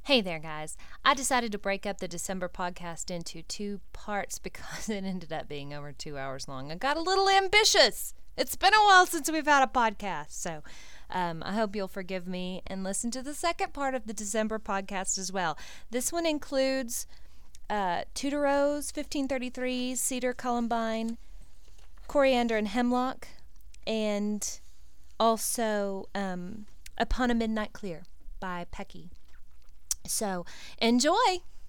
Hey there, guys. I decided to break up the December podcast into two parts because it ended up being over 2 hours long. I got a little ambitious. It's been a while since we've had a podcast, so I hope you'll forgive me and listen to the second part of the December podcast as well. This one includes Tuderos, 1533, Cedar Columbine, Coriander and Hemlock, and also Upon a Midnight Clear by Pecky. So, enjoy!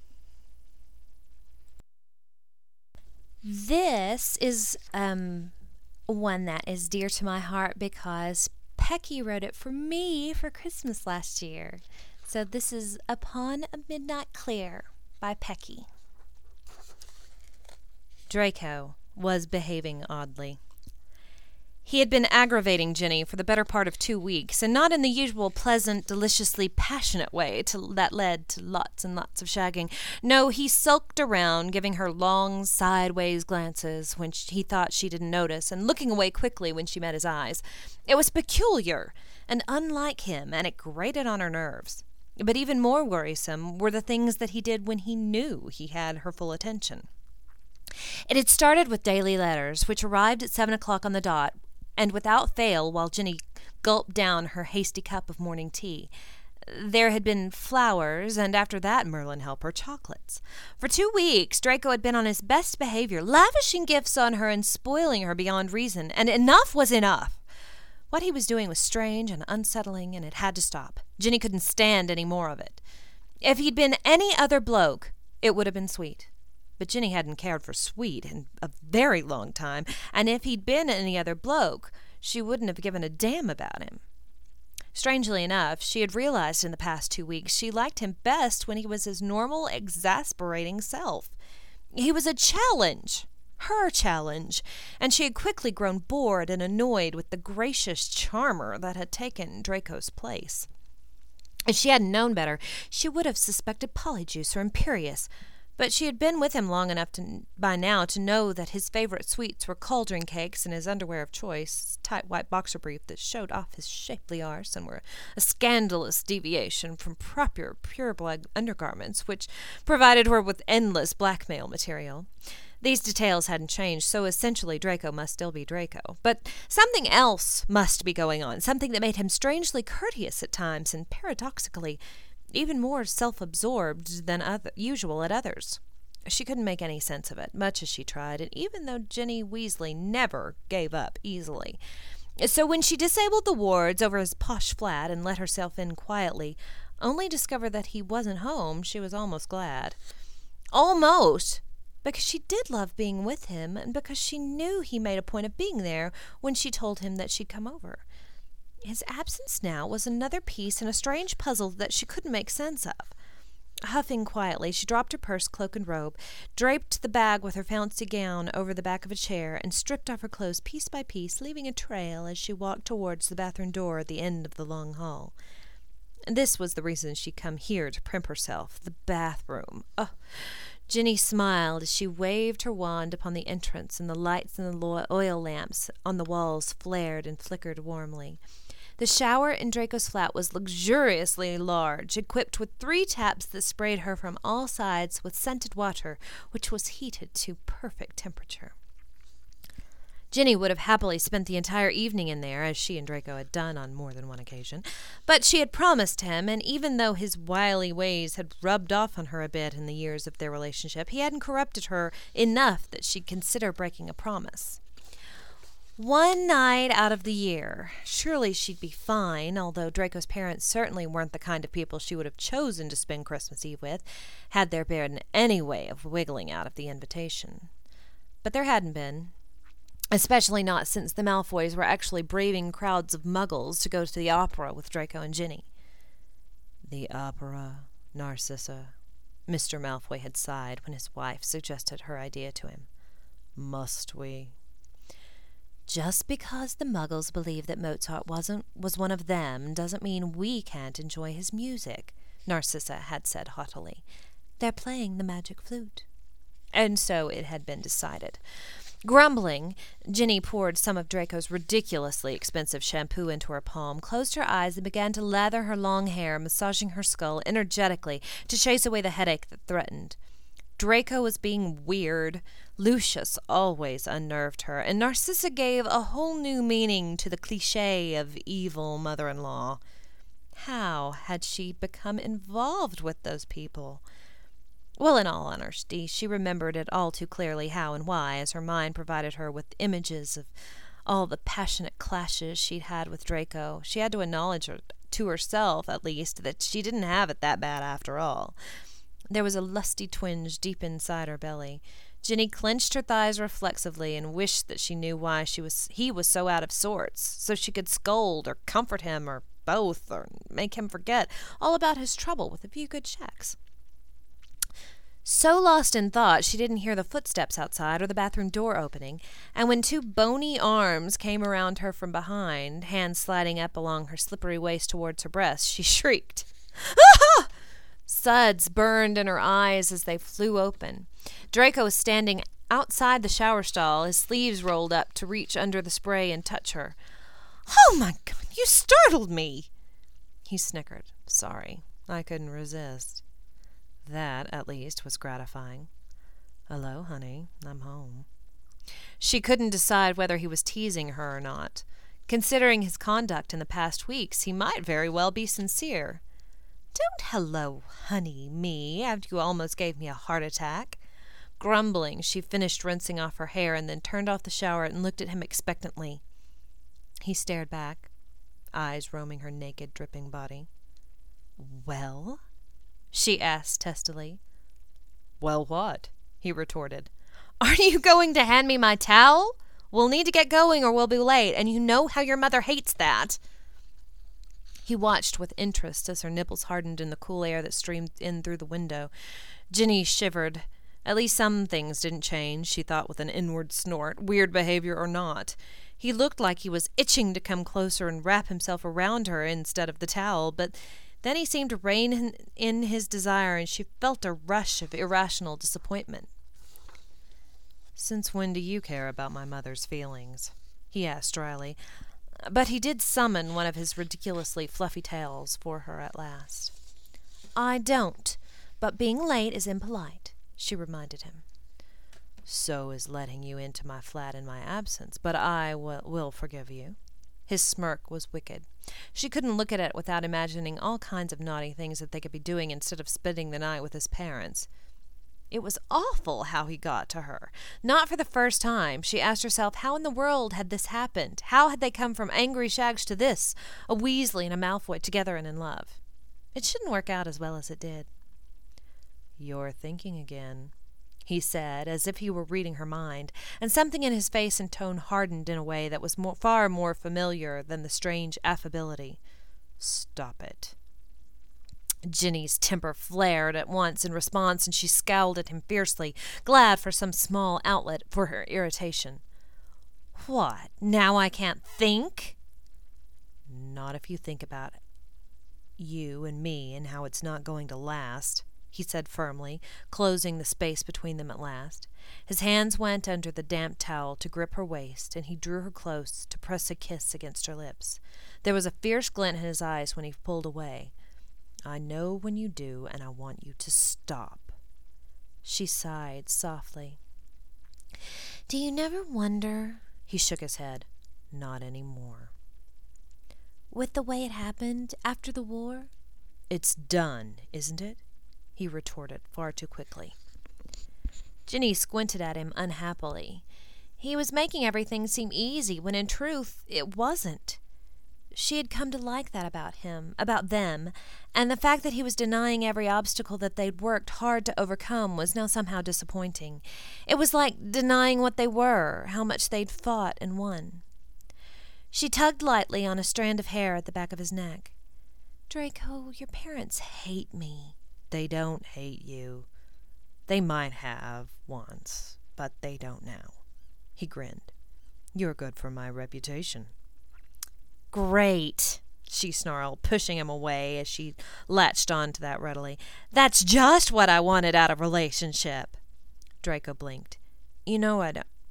This is one that is dear to my heart because Pecky wrote it for me for Christmas last year. So this is Upon a Midnight Clear by Pecky. Draco was behaving oddly. He had been aggravating Ginny for the better part of 2 weeks, and not in the usual pleasant, deliciously passionate way that led to lots and lots of shagging. No, he sulked around, giving her long, sideways glances when he thought she didn't notice, and looking away quickly when she met his eyes. It was peculiar and unlike him, and it grated on her nerves. But even more worrisome were the things that he did when he knew he had her full attention. It had started with daily letters, which arrived at 7 o'clock on the dot, and without fail while Ginny gulped down her hasty cup of morning tea. There had been flowers, and after that Merlin helped her chocolates. For 2 weeks Draco had been on his best behavior, lavishing gifts on her and spoiling her beyond reason, and enough was enough. What he was doing was strange and unsettling, and it had to stop. Ginny couldn't stand any more of it. If he'd been any other bloke, it would have been sweet. But Ginny hadn't cared for sweet in a very long time, and if he'd been any other bloke, she wouldn't have given a damn about him. Strangely enough, she had realized in the past 2 weeks she liked him best when he was his normal, exasperating self. He was a challenge, her challenge, and she had quickly grown bored and annoyed with the gracious charmer that had taken Draco's place. If she hadn't known better, she would have suspected Polyjuice or Imperious, but she had been with him long enough by now to know that his favorite sweets were cauldron cakes and his underwear of choice, tight white boxer brief that showed off his shapely arse and were a scandalous deviation from proper pureblood undergarments, which provided her with endless blackmail material. These details hadn't changed, so essentially Draco must still be Draco. But something else must be going on, something that made him strangely courteous at times and paradoxically even more self-absorbed than usual at others. She couldn't make any sense of it, much as she tried, and even though Ginny Weasley never gave up easily. So when she disabled the wards over his posh flat and let herself in quietly, only discovered that he wasn't home, she was almost glad. Almost! Because she did love being with him, and because she knew he made a point of being there when she told him that she'd come over. His absence now was another piece in a strange puzzle that she couldn't make sense of. Huffing quietly, she dropped her purse, cloak, and robe, draped the bag with her fancy gown over the back of a chair, and stripped off her clothes piece by piece, leaving a trail as she walked towards the bathroom door at the end of the long hall. This was the reason she'd come here to primp herself, the bathroom. Oh! Ginny smiled as she waved her wand upon the entrance, and the lights and the oil lamps on the walls flared and flickered warmly. The shower in Draco's flat was luxuriously large, equipped with 3 taps that sprayed her from all sides with scented water, which was heated to perfect temperature. Ginny would have happily spent the entire evening in there, as she and Draco had done on more than one occasion, but she had promised him, and even though his wily ways had rubbed off on her a bit in the years of their relationship, he hadn't corrupted her enough that she'd consider breaking a promise. One night out of the year. Surely she'd be fine, although Draco's parents certainly weren't the kind of people she would have chosen to spend Christmas Eve with, had there been any way of wiggling out of the invitation. But there hadn't been. Especially not since the Malfoys were actually braving crowds of muggles to go to the opera with Draco and Ginny. The opera, Narcissa, Mr. Malfoy had sighed when his wife suggested her idea to him. Must we? Just because the muggles believe that Mozart was one of them doesn't mean we can't enjoy his music, Narcissa had said haughtily. They're playing the magic flute. And so it had been decided. Grumbling, Ginny poured some of Draco's ridiculously expensive shampoo into her palm, closed her eyes, and began to lather her long hair, massaging her skull energetically to chase away the headache that threatened. Draco was being weird. Lucius always unnerved her, and Narcissa gave a whole new meaning to the cliché of evil mother-in-law. How had she become involved with those people? Well, in all honesty, she remembered it all too clearly how and why, as her mind provided her with images of all the passionate clashes she'd had with Draco. She had to acknowledge to herself, at least, that she didn't have it that bad after all. There was a lusty twinge deep inside her belly. Ginny clenched her thighs reflexively and wished that she knew why he was so out of sorts, so she could scold or comfort him or both, or make him forget all about his trouble with a few good checks. So lost in thought, she didn't hear the footsteps outside or the bathroom door opening, and when two bony arms came around her from behind, hands sliding up along her slippery waist towards her breast, she shrieked. Ah! Suds burned in her eyes as they flew open. Draco was standing outside the shower stall, his sleeves rolled up to reach under the spray and touch her. "Oh, my God, you startled me!" He snickered. "Sorry, I couldn't resist." That, at least, was gratifying. "Hello, honey, I'm home." She couldn't decide whether he was teasing her or not. Considering his conduct in the past weeks, he might very well be sincere. "Don't hello, honey, me, after you almost gave me a heart attack." Grumbling, she finished rinsing off her hair and then turned off the shower and looked at him expectantly. He stared back, eyes roaming her naked, dripping body. "Well?" she asked testily. "Well, what?" he retorted. "Are you going to hand me my towel? We'll need to get going or we'll be late, and you know how your mother hates that." He watched with interest as her nipples hardened in the cool air that streamed in through the window. Ginny shivered. At least some things didn't change, she thought with an inward snort, weird behavior or not. He looked like he was itching to come closer and wrap himself around her instead of the towel, but then he seemed to rein in his desire, and she felt a rush of irrational disappointment. "Since when do you care about my mother's feelings?" he asked dryly. But he did summon one of his ridiculously fluffy tails for her at last. "I don't, but being late is impolite," she reminded him. "So is letting you into my flat in my absence, but I will forgive you." His smirk was wicked. She couldn't look at it without imagining all kinds of naughty things that they could be doing instead of spending the night with his parents. It was awful how he got to her. Not for the first time. She asked herself, how in the world had this happened? How had they come from angry shags to this, a Weasley and a Malfoy together and in love? It shouldn't work out as well as it did. "You're thinking again," he said, as if he were reading her mind, and something in his face and tone hardened in a way that was far more familiar than the strange affability. "Stop it." Ginny's temper flared at once in response, and she scowled at him fiercely, glad for some small outlet for her irritation. "What, now I can't think?" "Not if you think about you and me and how it's not going to last," he said firmly, closing the space between them at last. His hands went under the damp towel to grip her waist, and he drew her close to press a kiss against her lips. There was a fierce glint in his eyes when he pulled away. "I know when you do, and I want you to stop." She sighed softly. "Do you never wonder?" He shook his head. "Not anymore." "With the way it happened after the war?" "It's done, isn't it?" he retorted far too quickly. Ginny squinted at him unhappily. He was making everything seem easy, when in truth it wasn't. She had come to like that about him, about them, and the fact that he was denying every obstacle that they'd worked hard to overcome was now somehow disappointing. It was like denying what they were, how much they'd fought and won. She tugged lightly on a strand of hair at the back of his neck. "Draco, your parents hate me." "They don't hate you. They might have once, but they don't now." He grinned. "You're good for my reputation." "Great," she snarled, pushing him away as she latched on to that readily. "That's just what I wanted out of a relationship." Draco blinked. "You know I don't."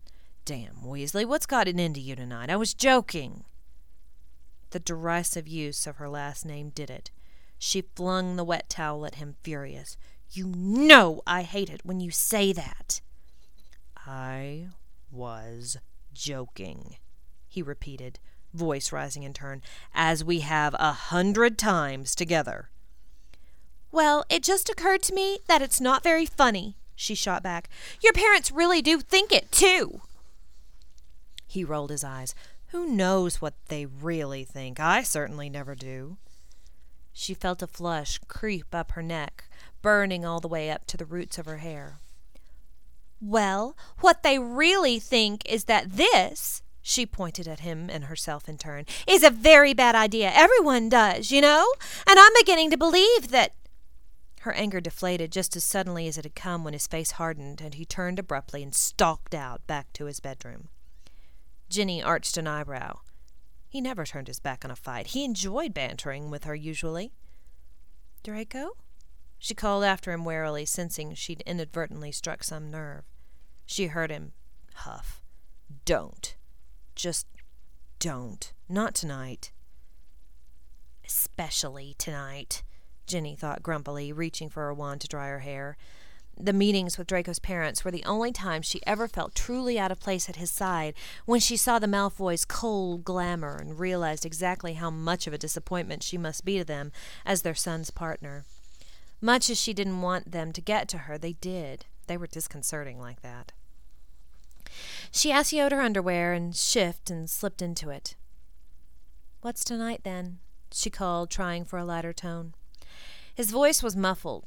Damn, Weasley, what's gotten into you tonight? I was joking. The derisive use of her last name did it. She flung the wet towel at him, furious. You know I hate it when you say that. I was joking, he repeated, voice rising in turn, as we have 100 times together. Well, it just occurred to me that it's not very funny, she shot back. Your parents really do think it, too. He rolled his eyes. Who knows what they really think? I certainly never do. She felt a flush creep up her neck, burning all the way up to the roots of her hair. Well, what they really think is that this, she pointed at him and herself in turn, is a very bad idea. Everyone does, you know? And I'm beginning to believe that... Her anger deflated just as suddenly as it had come when his face hardened, and he turned abruptly and stalked out back to his bedroom. Ginny arched an eyebrow. He never turned his back on a fight. He enjoyed bantering with her usually. Draco? She called after him warily, sensing she'd inadvertently struck some nerve. She heard him huff. Don't. Just don't. Not tonight. Especially tonight, Ginny thought grumpily, reaching for her wand to dry her hair. The meetings with Draco's parents were the only time she ever felt truly out of place at his side, when she saw the Malfoys' cold glamour and realized exactly how much of a disappointment she must be to them as their son's partner. Much as she didn't want them to get to her, they did. They were disconcerting like that. She assioed her underwear and shift and slipped into it. What's tonight, then? She called, trying for a lighter tone. His voice was muffled.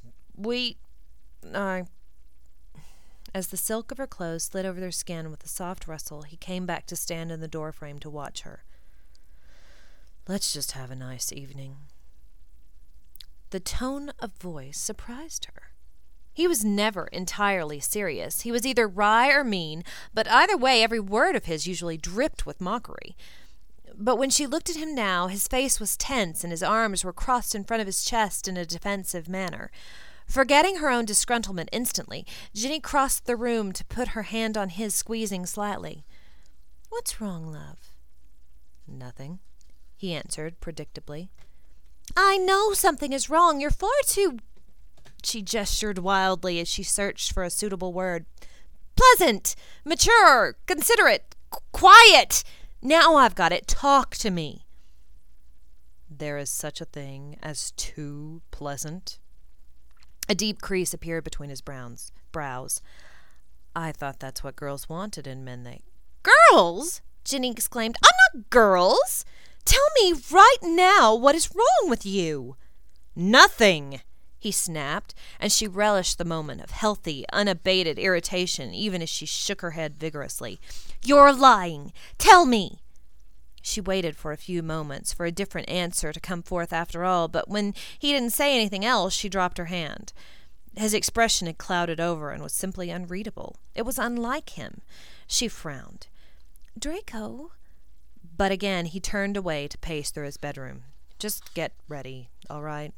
As the silk of her clothes slid over their skin with a soft rustle, he came back to stand in the doorframe to watch her. Let's just have a nice evening. The tone of voice surprised her. He was never entirely serious. He was either wry or mean, but either way every word of his usually dripped with mockery. But when she looked at him now, his face was tense and his arms were crossed in front of his chest in a defensive manner. Forgetting her own disgruntlement instantly, Ginny crossed the room to put her hand on his, squeezing slightly. What's wrong, love? Nothing, he answered predictably. I know something is wrong. You're far too... She gestured wildly as she searched for a suitable word. Pleasant, mature, considerate, quiet. Now I've got it. Talk to me. There is such a thing as too pleasant? A deep crease appeared between his brows. I thought that's what girls wanted in men. Girls? Ginny exclaimed. I'm not girls. Tell me right now what is wrong with you. Nothing, he snapped, and she relished the moment of healthy, unabated irritation even as she shook her head vigorously. You're lying. Tell me. She waited for a few moments for a different answer to come forth after all, but when he didn't say anything else, she dropped her hand. His expression had clouded over and was simply unreadable. It was unlike him. She frowned. Draco? But again he turned away to pace through his bedroom. Just get ready, all right?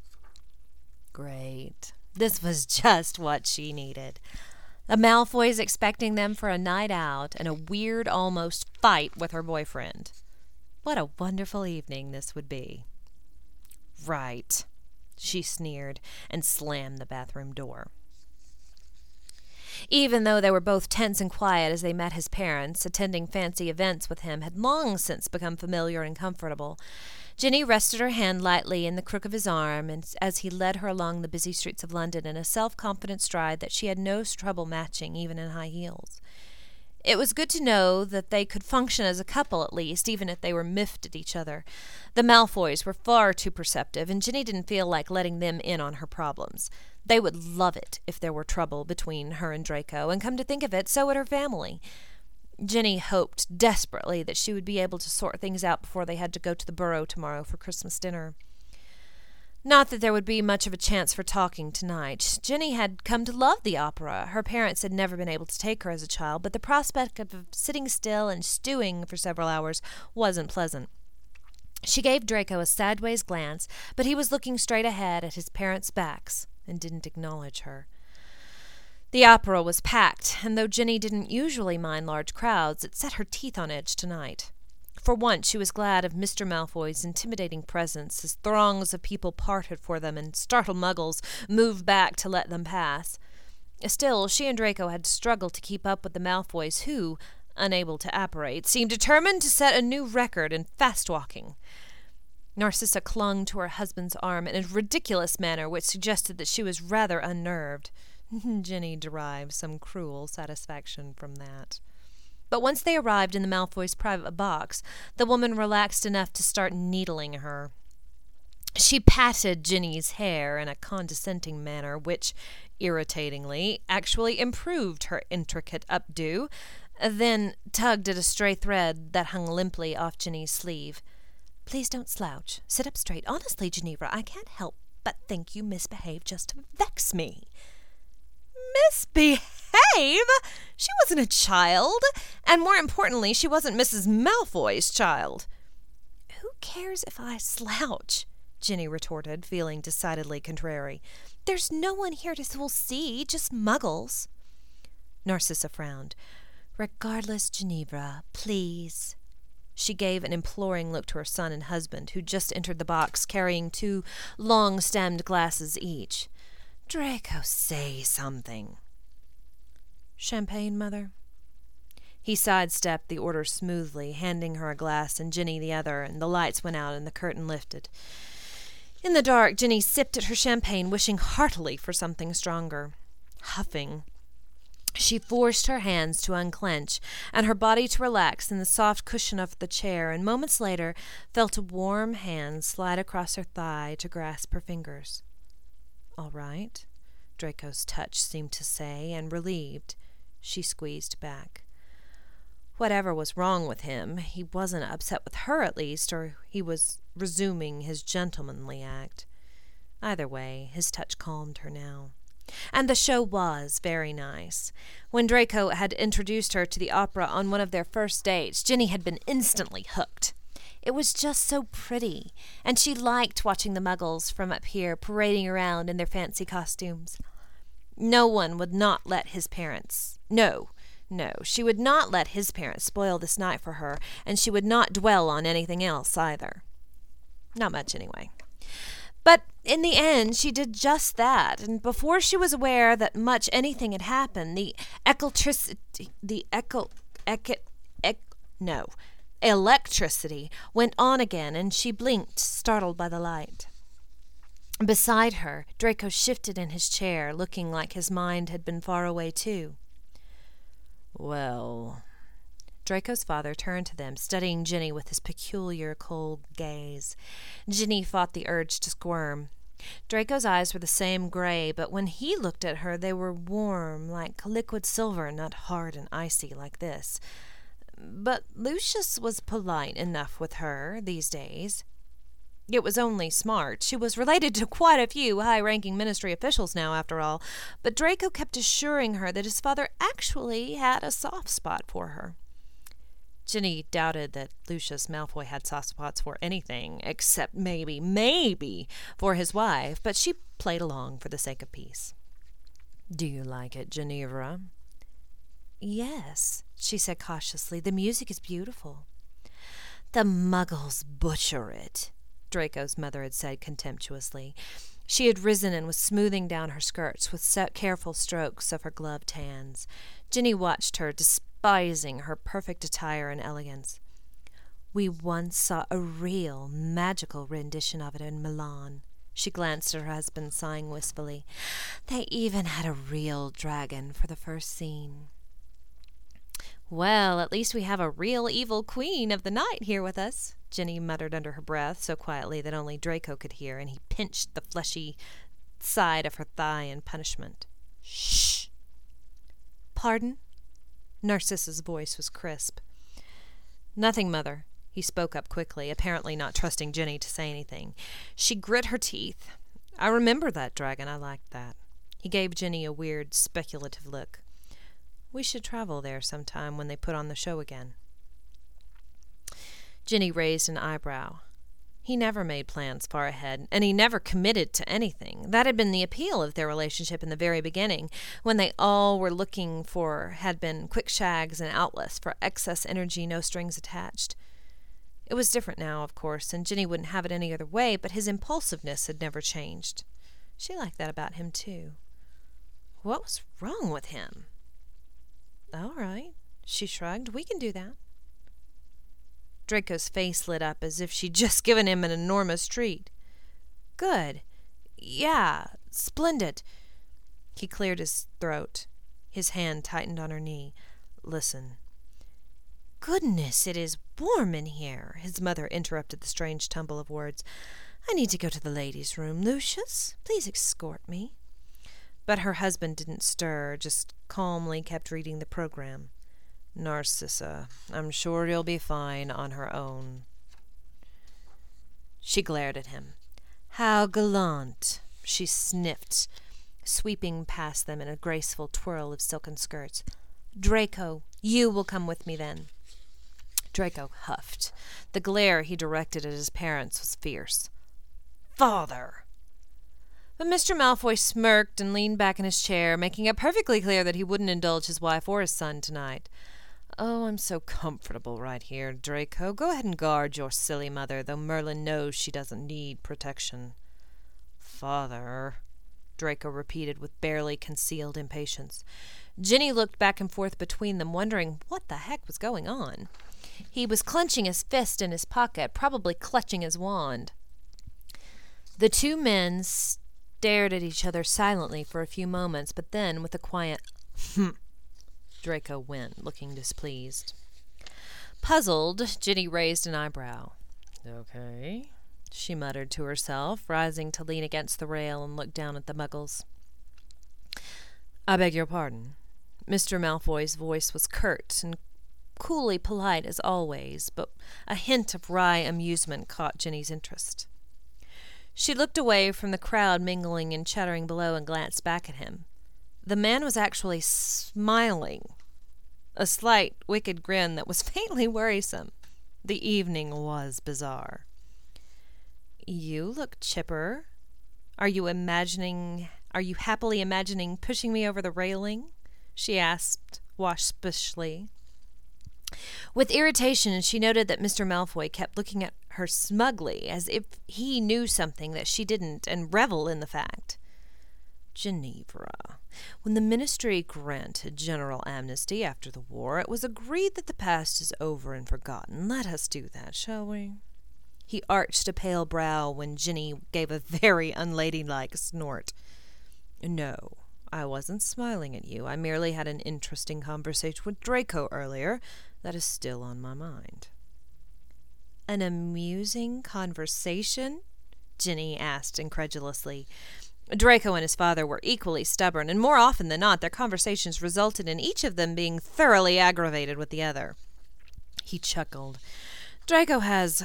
Great. This was just what she needed. The Malfoys expecting them for a night out and a weird almost fight with her boyfriend. What a wonderful evening this would be. Right, she sneered and slammed the bathroom door. Even though they were both tense and quiet as they met his parents, attending fancy events with him had long since become familiar and comfortable. Ginny rested her hand lightly in the crook of his arm as he led her along the busy streets of London in a self-confident stride that she had no trouble matching even in high heels. It was good to know that they could function as a couple at least, even if they were miffed at each other. The Malfoys were far too perceptive, and Ginny didn't feel like letting them in on her problems. They would love it if there were trouble between her and Draco, and come to think of it, so would her family. Ginny hoped desperately that she would be able to sort things out before they had to go to the Burrow tomorrow for Christmas dinner. Not that there would be much of a chance for talking tonight. Ginny had come to love the opera. Her parents had never been able to take her as a child, but the prospect of sitting still and stewing for several hours wasn't pleasant. She gave Draco a sideways glance, but he was looking straight ahead at his parents' backs and didn't acknowledge her. The opera was packed, and though Ginny didn't usually mind large crowds, it set her teeth on edge tonight. For once she was glad of Mr. Malfoy's intimidating presence as throngs of people parted for them and startled muggles moved back to let them pass. Still, she and Draco had struggled to keep up with the Malfoys who, unable to apparate, seemed determined to set a new record in fast-walking. Narcissa clung to her husband's arm in a ridiculous manner which suggested that she was rather unnerved. Ginny derived some cruel satisfaction from that. But once they arrived in the Malfoys' private box, the woman relaxed enough to start needling her. She patted Ginny's hair in a condescending manner which, irritatingly, actually improved her intricate updo, then tugged at a stray thread that hung limply off Ginny's sleeve. "Please don't slouch. Sit up straight. Honestly, Ginevra, I can't help but think you misbehaved just to vex me." Misbehave? She wasn't a child, and more importantly, she wasn't Mrs. Malfoy's child. "Who cares if I slouch?" Ginny retorted, feeling decidedly contrary. "There's no one here who'll see, just muggles." Narcissa frowned. "Regardless, Ginevra, please." She gave an imploring look to her son and husband, who just entered the box carrying 2 long-stemmed glasses each. "Draco, say something." "Champagne, Mother?" He sidestepped the order smoothly, handing her a glass and Ginny the other, and the lights went out and the curtain lifted. In the dark, Ginny sipped at her champagne, wishing heartily for something stronger. Huffing, she forced her hands to unclench and her body to relax in the soft cushion of the chair, and moments later felt a warm hand slide across her thigh to grasp her fingers. "All right," Draco's touch seemed to say, and relieved, she squeezed back. Whatever was wrong with him, he wasn't upset with her at least, or he was resuming his gentlemanly act. Either way, his touch calmed her now. And the show was very nice. When Draco had introduced her to the opera on one of their first dates, Ginny had been instantly hooked. It was just so pretty, and she liked watching the muggles from up here parading around in their fancy costumes. No one would not let his parents... No, she would not let his parents spoil this night for her, and she would not dwell on anything else either. Not much, anyway. But in the end, she did just that, and before she was aware that much anything had happened, electricity went on again, and she blinked, startled by the light. Beside her, Draco shifted in his chair, looking like his mind had been far away too. "Well..." Draco's father turned to them, studying Ginny with his peculiar cold gaze. Ginny fought the urge to squirm. Draco's eyes were the same gray, but when he looked at her they were warm, like liquid silver, not hard and icy like this. But Lucius was polite enough with her these days. It was only smart. She was related to quite a few high-ranking ministry officials now, after all, but Draco kept assuring her that his father actually had a soft spot for her. Ginny doubted that Lucius Malfoy had soft spots for anything, except maybe for his wife, but she played along for the sake of peace. "Do you like it, Ginevra?" "Yes," she said cautiously. "The music is beautiful." "The muggles butcher it," Draco's mother had said contemptuously. She had risen and was smoothing down her skirts with careful strokes of her gloved hands. Ginny watched her, despising her perfect attire and elegance. "We once saw a real magical rendition of it in Milan." She glanced at her husband, sighing wistfully. "They even had a real dragon for the first scene." "Well, at least we have a real evil queen of the night here with us," Ginny muttered under her breath, so quietly that only Draco could hear, and he pinched the fleshy side of her thigh in punishment. "Shh!" "Pardon?" Narcissa's voice was crisp. "Nothing, Mother." He spoke up quickly, apparently not trusting Ginny to say anything. She grit her teeth. "I remember that dragon. I liked that." He gave Ginny a weird, speculative look. "We should travel there sometime when they put on the show again." Ginny raised an eyebrow. He never made plans far ahead, and he never committed to anything. That had been the appeal of their relationship in the very beginning, when they all were looking for had been quick shags and outlets for excess energy, no strings attached. It was different now, of course, and Ginny wouldn't have it any other way, but his impulsiveness had never changed. She liked that about him, too. What was wrong with him? All right, she shrugged. We can do that. Draco's face lit up as if she'd just given him an enormous treat. Good. Yeah, splendid. He cleared his throat. His hand tightened on her knee. Listen. Goodness, it is warm in here, his mother interrupted the strange tumble of words. I need to go to the ladies' room. Lucius, please escort me. But her husband didn't stir, just calmly kept reading the program. Narcissa, I'm sure you'll be fine on her own. She glared at him. How gallant, she sniffed, sweeping past them in a graceful twirl of silken skirts. Draco, you will come with me then. Draco huffed. The glare he directed at his parents was fierce. Father! But Mr. Malfoy smirked and leaned back in his chair, making it perfectly clear that he wouldn't indulge his wife or his son tonight. Oh, I'm so comfortable right here, Draco. Go ahead and guard your silly mother, though Merlin knows she doesn't need protection. Father, Draco repeated with barely concealed impatience. Ginny looked back and forth between them, wondering what the heck was going on. He was clenching his fist in his pocket, probably clutching his wand. The two men stared at each other silently for a few moments, but then, with a quiet Draco went, looking displeased. Puzzled, Ginny raised an eyebrow. Okay, she muttered to herself, rising to lean against the rail and look down at the muggles. I beg your pardon. Mr. Malfoy's voice was curt and coolly polite as always, but a hint of wry amusement caught Ginny's interest. She looked away from the crowd mingling and chattering below and glanced back at him. The man was actually smiling, a slight, wicked grin that was faintly worrisome. The evening was bizarre. You look chipper. Are you happily imagining pushing me over the railing? She asked waspishly. With irritation, she noted that Mr. Malfoy kept looking at her smugly, as if he knew something that she didn't, and reveled in the fact. Ginevra, when the Ministry granted general amnesty after the war, it was agreed that the past is over and forgotten. Let us do that, shall we? He arched a pale brow when Ginny gave a very unladylike snort. No, I wasn't smiling at you. I merely had an interesting conversation with Draco earlier that is still on my mind. An amusing conversation? Ginny asked incredulously. Draco and his father were equally stubborn, and more often than not their conversations resulted in each of them being thoroughly aggravated with the other. He chuckled. Draco has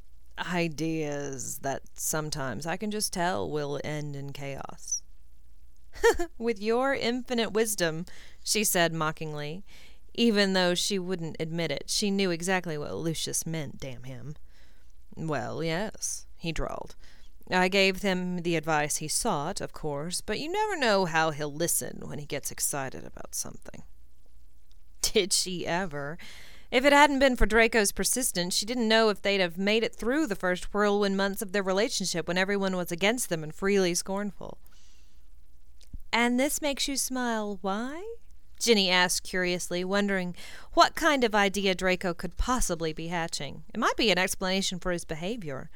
ideas that sometimes I can just tell will end in chaos. With your infinite wisdom, she said mockingly. Even though she wouldn't admit it, she knew exactly what Lucius meant, damn him. Well, yes, he drawled. I gave him the advice he sought, of course, but you never know how he'll listen when he gets excited about something. Did she ever? If it hadn't been for Draco's persistence, she didn't know if they'd have made it through the first whirlwind months of their relationship when everyone was against them and freely scornful. And this makes you smile, why? Ginny asked curiously, wondering what kind of idea Draco could possibly be hatching. It might be an explanation for his behavior.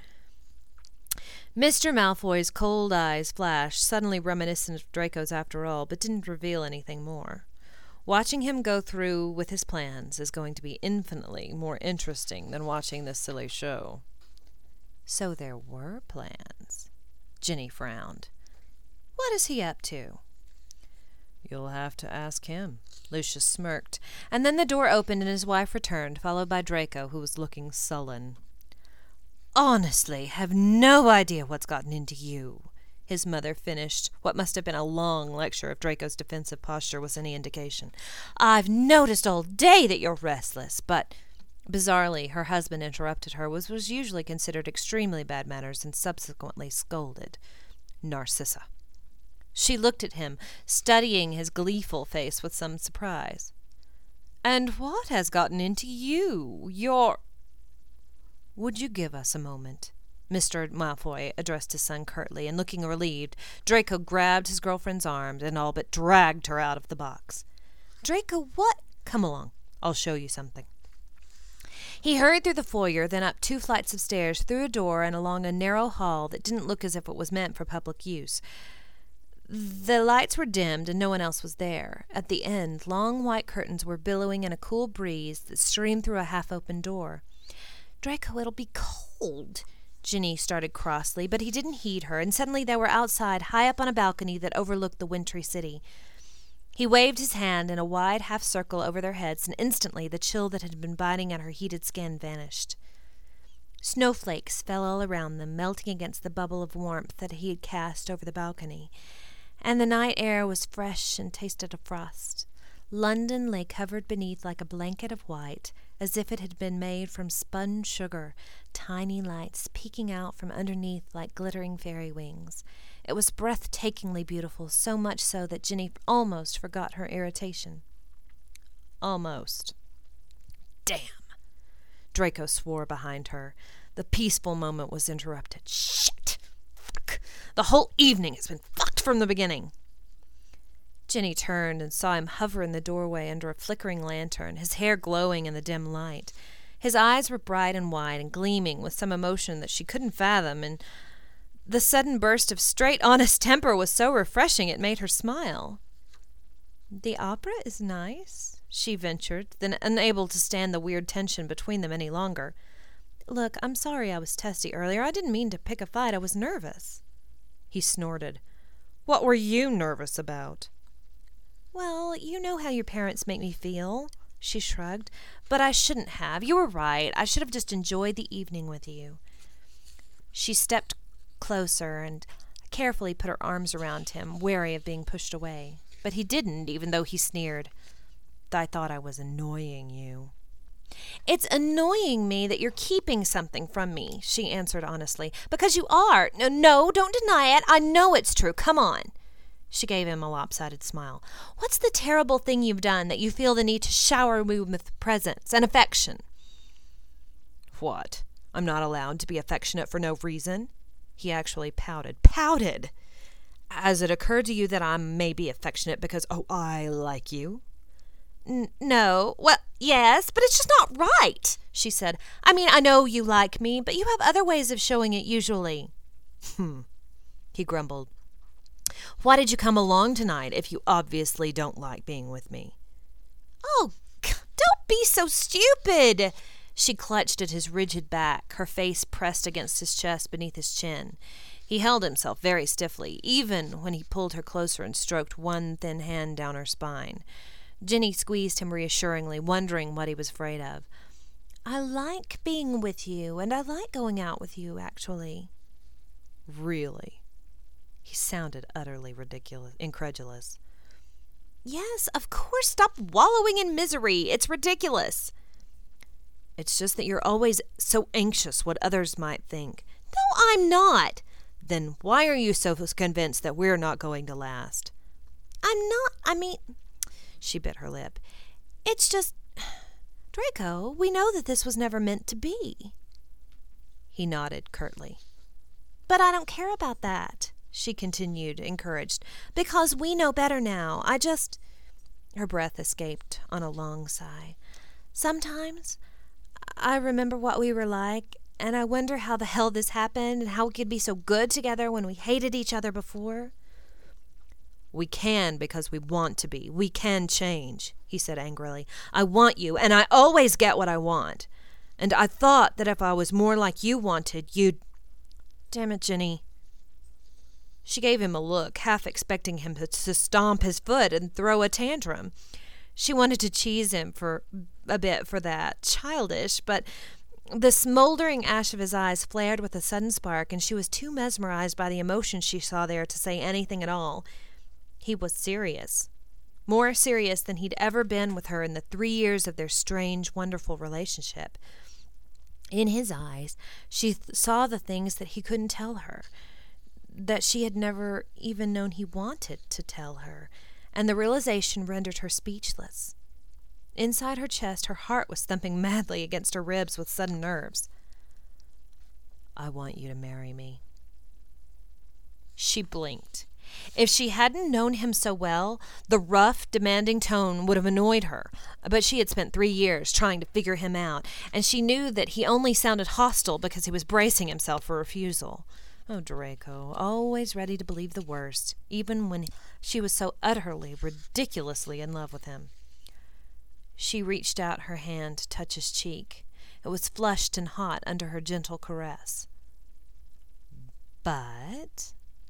Mr. Malfoy's cold eyes flashed, suddenly reminiscent of Draco's after all, but didn't reveal anything more. Watching him go through with his plans is going to be infinitely more interesting than watching this silly show. So there were plans. Ginny frowned. What is he up to? You'll have to ask him. Lucius smirked, and then the door opened and his wife returned, followed by Draco, who was looking sullen. Honestly, have no idea what's gotten into you, his mother finished what must have been a long lecture if Draco's defensive posture was any indication. I've noticed all day that you're restless, but Bizarrely, her husband interrupted her, which was usually considered extremely bad manners and subsequently scolded. Narcissa. She looked at him, studying his gleeful face with some surprise. "And what has gotten into you? Would you give us a moment?" Mr. Malfoy addressed his son curtly, and looking relieved, Draco grabbed his girlfriend's arm and all but dragged her out of the box. "Draco, what?" "Come along. I'll show you something." He hurried through the foyer, then up 2 flights of stairs, through a door, and along a narrow hall that didn't look as if it was meant for public use. The lights were dimmed, and no one else was there. At the end, long white curtains were billowing in a cool breeze that streamed through a half-open door. "Draco, it'll be cold," Ginny started crossly, but he didn't heed her, and suddenly they were outside, high up on a balcony that overlooked the wintry city. He waved his hand in a wide half-circle over their heads, and instantly the chill that had been biting at her heated skin vanished. Snowflakes fell all around them, melting against the bubble of warmth that he had cast over the balcony, and the night air was fresh and tasted of frost. London lay covered beneath like a blanket of white, as if it had been made from spun sugar, tiny lights peeking out from underneath like glittering fairy wings. It was breathtakingly beautiful, so much so that Ginny almost forgot her irritation. Almost. "Damn!" Draco swore behind her. The peaceful moment was interrupted. "Shit! Fuck! The whole evening has been fucked from the beginning!" Ginny turned and saw him hover in the doorway under a flickering lantern, his hair glowing in the dim light. His eyes were bright and wide and gleaming with some emotion that she couldn't fathom, and the sudden burst of straight, honest temper was so refreshing it made her smile. "The opera is nice," she ventured, then unable to stand the weird tension between them any longer. "Look, I'm sorry I was testy earlier. I didn't mean to pick a fight. I was nervous." He snorted. "What were you nervous about?" "Well, you know how your parents make me feel," she shrugged. "But I shouldn't have. You were right. I should have just enjoyed the evening with you." She stepped closer and carefully put her arms around him, wary of being pushed away. But he didn't, even though he sneered. "I thought I was annoying you." "It's annoying me that you're keeping something from me," she answered honestly. "Because you are. No, don't deny it. I know it's true. Come on." She gave him a lopsided smile. "What's the terrible thing you've done that you feel the need to shower me with presents and affection?" "What? I'm not allowed to be affectionate for no reason?" He actually pouted. Pouted! "Has it occurred to you that I may be affectionate because, I like you?" No. Well, yes, but it's just not right," she said. "I mean, I know you like me, but you have other ways of showing it usually." He grumbled. "Why did you come along tonight if you obviously don't like being with me?" "Oh, don't be so stupid." She clutched at his rigid back, her face pressed against his chest beneath his chin. He held himself very stiffly, even when he pulled her closer and stroked one thin hand down her spine. Ginny squeezed him reassuringly, wondering what he was afraid of. "I like being with you, and I like going out with you, actually." "Really?" He sounded utterly incredulous. "Yes, of course. Stop wallowing in misery. It's ridiculous." "It's just that you're always so anxious what others might think." "No, I'm not." "Then why are you so convinced that we're not going to last?" I mean, she bit her lip. "It's just, Draco, we know that this was never meant to be." He nodded curtly. "But I don't care about that," she continued, encouraged, "because we know better now. Her breath escaped on a long sigh. "Sometimes I remember what we were like, and I wonder how the hell this happened and how we could be so good together when we hated each other before." "We can because we want to be. We can change," he said angrily. "I want you, and I always get what I want. And I thought that if I was more like you wanted, you'd—" "Damn it, Ginny." She gave him a look, half expecting him to stomp his foot and throw a tantrum. She wanted to tease him for a bit for that. Childish, but the smoldering ash of his eyes flared with a sudden spark, and she was too mesmerized by the emotion she saw there to say anything at all. He was serious. more serious than he'd ever been with her in the 3 years of their strange, wonderful relationship. In his eyes, she saw the things that he couldn't tell her, that she had never even known he wanted to tell her, and the realization rendered her speechless. Inside her chest, her heart was thumping madly against her ribs with sudden nerves. "I want you to marry me." She blinked. If she hadn't known him so well, the rough, demanding tone would have annoyed her. But she had spent 3 years trying to figure him out, and she knew that he only sounded hostile because he was bracing himself for refusal. Oh, Draco, always ready to believe the worst, even when she was so utterly, ridiculously in love with him. She reached out her hand to touch his cheek. It was flushed and hot under her gentle caress. "But—"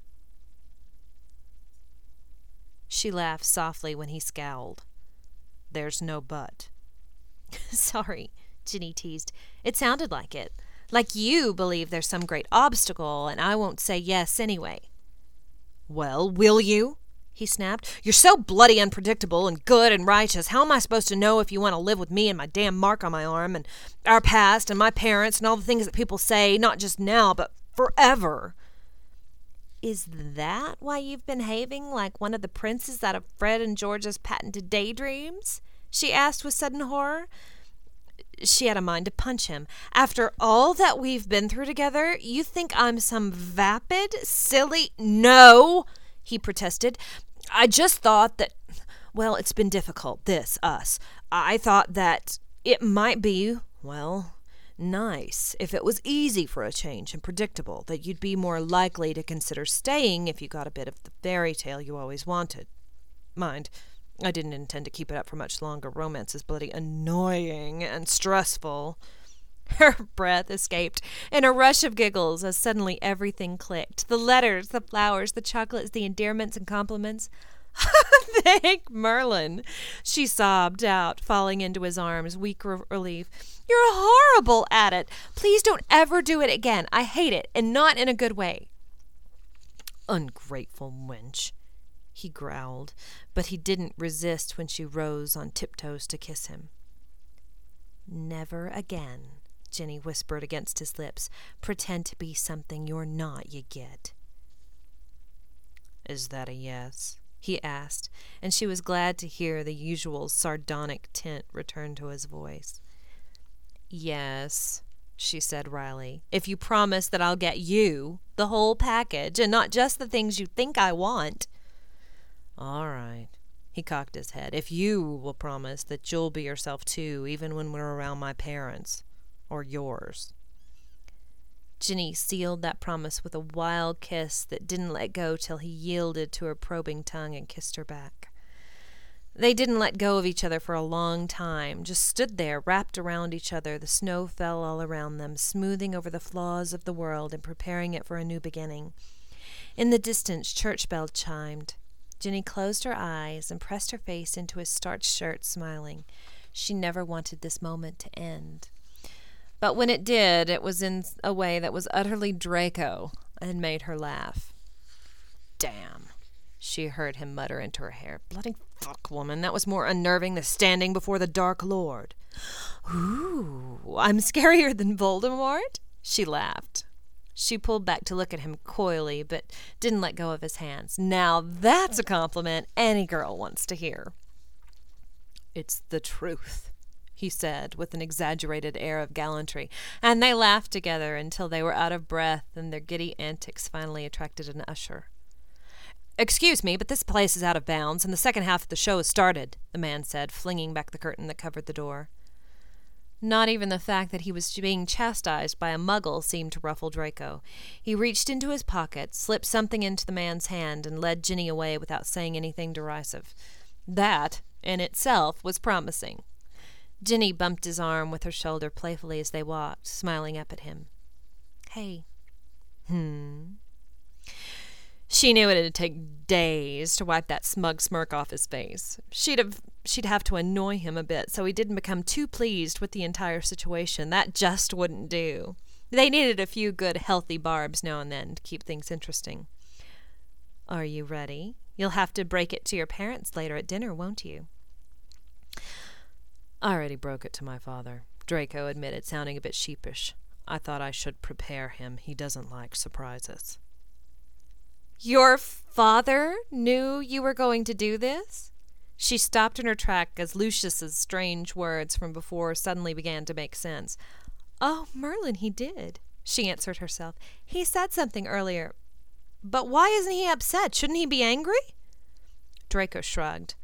She laughed softly when he scowled. "There's no but." "Sorry," Ginny teased. "It sounded like it. Like you believe there's some great obstacle, and I won't say yes anyway." "Well, will you?" he snapped. "You're so bloody unpredictable and good and righteous. How am I supposed to know if you want to live with me and my damn mark on my arm and our past and my parents and all the things that people say, not just now, but forever?" "Is that why you've been behaving like one of the princes out of Fred and George's patented daydreams?" she asked with sudden horror. She had a mind to punch him. "After all that we've been through together, you think I'm some vapid, silly—" "No!" he protested. "I just thought that, well, it's been difficult, us. I thought that it might be, well, nice if it was easy for a change and predictable, that you'd be more likely to consider staying if you got a bit of the fairy tale you always wanted. Mind, I didn't intend to keep it up for much longer. Romance is bloody annoying and stressful." Her breath escaped in a rush of giggles as suddenly everything clicked. The letters, the flowers, the chocolates, the endearments and compliments. "Thank Merlin," she sobbed out, falling into his arms, weak with relief. "You're horrible at it. Please don't ever do it again. I hate it, and not in a good way." "Ungrateful wench," he growled, but he didn't resist when she rose on tiptoes to kiss him. "Never again," Ginny whispered against his lips. "Pretend to be something you're not, you get." "Is that a yes?" he asked, and she was glad to hear the usual sardonic tint return to his voice. "Yes," she said wryly, "if you promise that I'll get you, the whole package, and not just the things you think I want." "All right," he cocked his head, "if you will promise that you'll be yourself too, even when we're around my parents. Or yours." Ginny sealed that promise with a wild kiss that didn't let go till he yielded to her probing tongue and kissed her back. They didn't let go of each other for a long time, just stood there, wrapped around each other. The snow fell all around them, smoothing over the flaws of the world and preparing it for a new beginning. In the distance, church bell chimed. Ginny closed her eyes and pressed her face into his starched shirt, smiling. She never wanted this moment to end. But when it did, it was in a way that was utterly Draco and made her laugh. "Damn," she heard him mutter into her hair. "Bloody fuck, woman. That was more unnerving than standing before the Dark Lord." "Ooh, I'm scarier than Voldemort?" she laughed. She pulled back to look at him coyly, but didn't let go of his hands. "Now that's a compliment any girl wants to hear." "It's the truth," he said, with an exaggerated air of gallantry, and they laughed together until they were out of breath and their giddy antics finally attracted an usher. "Excuse me, but this place is out of bounds, and the second half of the show has started," the man said, flinging back the curtain that covered the door. Not even the fact that he was being chastised by a muggle seemed to ruffle Draco. He reached into his pocket, slipped something into the man's hand, and led Ginny away without saying anything derisive. That, in itself, was promising. Ginny bumped his arm with her shoulder playfully as they walked, smiling up at him. "Hey." She knew it'd take days to wipe that smug smirk off his face. She'd have to annoy him a bit so he didn't become too pleased with the entire situation. That just wouldn't do. They needed a few good, healthy barbs now and then to keep things interesting. Are you ready? You'll have to break it to your parents later at dinner, won't you? I already broke it to my father, Draco admitted, sounding a bit sheepish. I thought I should prepare him. He doesn't like surprises. Your father knew you were going to do this? She stopped in her track as Lucius's strange words from before suddenly began to make sense. Oh, Merlin, he did, she answered herself. He said something earlier. But why isn't he upset? Shouldn't he be angry? Draco shrugged.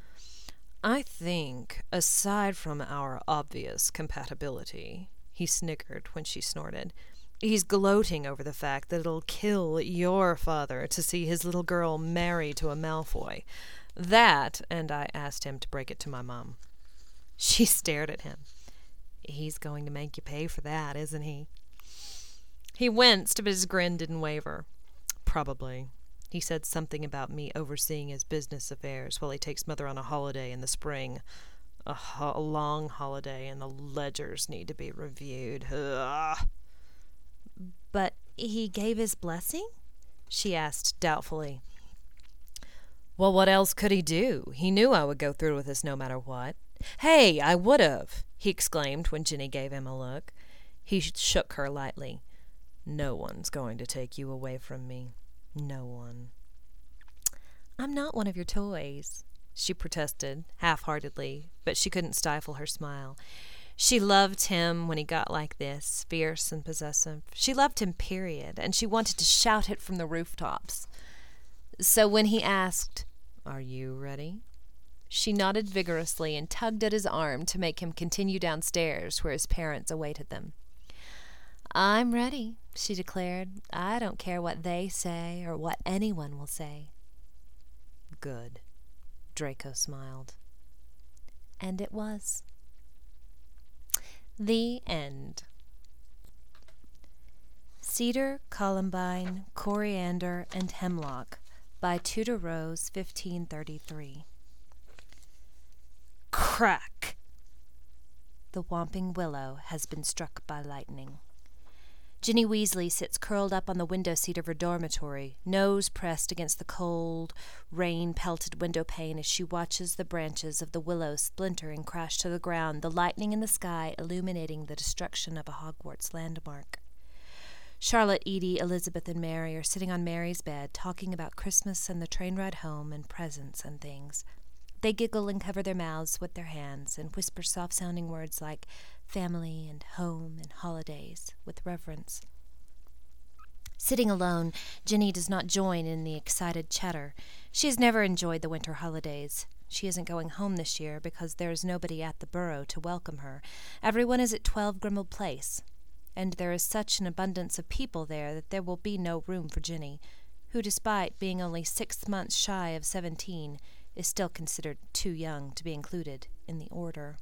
I think, aside from our obvious compatibility, he snickered when she snorted, he's gloating over the fact that it'll kill your father to see his little girl married to a Malfoy. That, and I asked him to break it to my mom. She stared at him. He's going to make you pay for that, isn't he? He winced, but his grin didn't waver. Probably. He said something about me overseeing his business affairs while he takes Mother on a holiday in the spring. A long holiday, and the ledgers need to be reviewed. Ugh. But he gave his blessing? She asked doubtfully. Well, what else could he do? He knew I would go through with this no matter what. Hey, I would've, he exclaimed when Ginny gave him a look. He shook her lightly. No one's going to take you away from me. No one. I'm not one of your toys, she protested, half-heartedly, but she couldn't stifle her smile. She loved him when he got like this, fierce and possessive. She loved him, period, and she wanted to shout it from the rooftops. So when he asked, "Are you ready?" she nodded vigorously and tugged at his arm to make him continue downstairs where his parents awaited them. I'm ready, she declared. I don't care what they say or what anyone will say. Good, Draco smiled. And it was. The end. Cedar, Columbine, Coriander, and Hemlock by Tudor Rose, 1533. Crack! The Whomping Willow has been struck by lightning. Ginny Weasley sits curled up on the window seat of her dormitory, nose pressed against the cold, rain-pelted window pane as she watches the branches of the willow splinter and crash to the ground, the lightning in the sky illuminating the destruction of a Hogwarts landmark. Charlotte, Edie, Elizabeth, and Mary are sitting on Mary's bed, talking about Christmas and the train ride home and presents and things. They giggle and cover their mouths with their hands and whisper soft-sounding words like family and home and holidays with reverence. Sitting alone, Ginny does not join in the excited chatter. She has never enjoyed the winter holidays. She isn't going home this year because there is nobody at the Burrow to welcome her. Everyone is at 12 Grimmauld Place, and there is such an abundance of people there that there will be no room for Ginny, who, despite being only 6 months shy of 17, is still considered too young to be included in the order.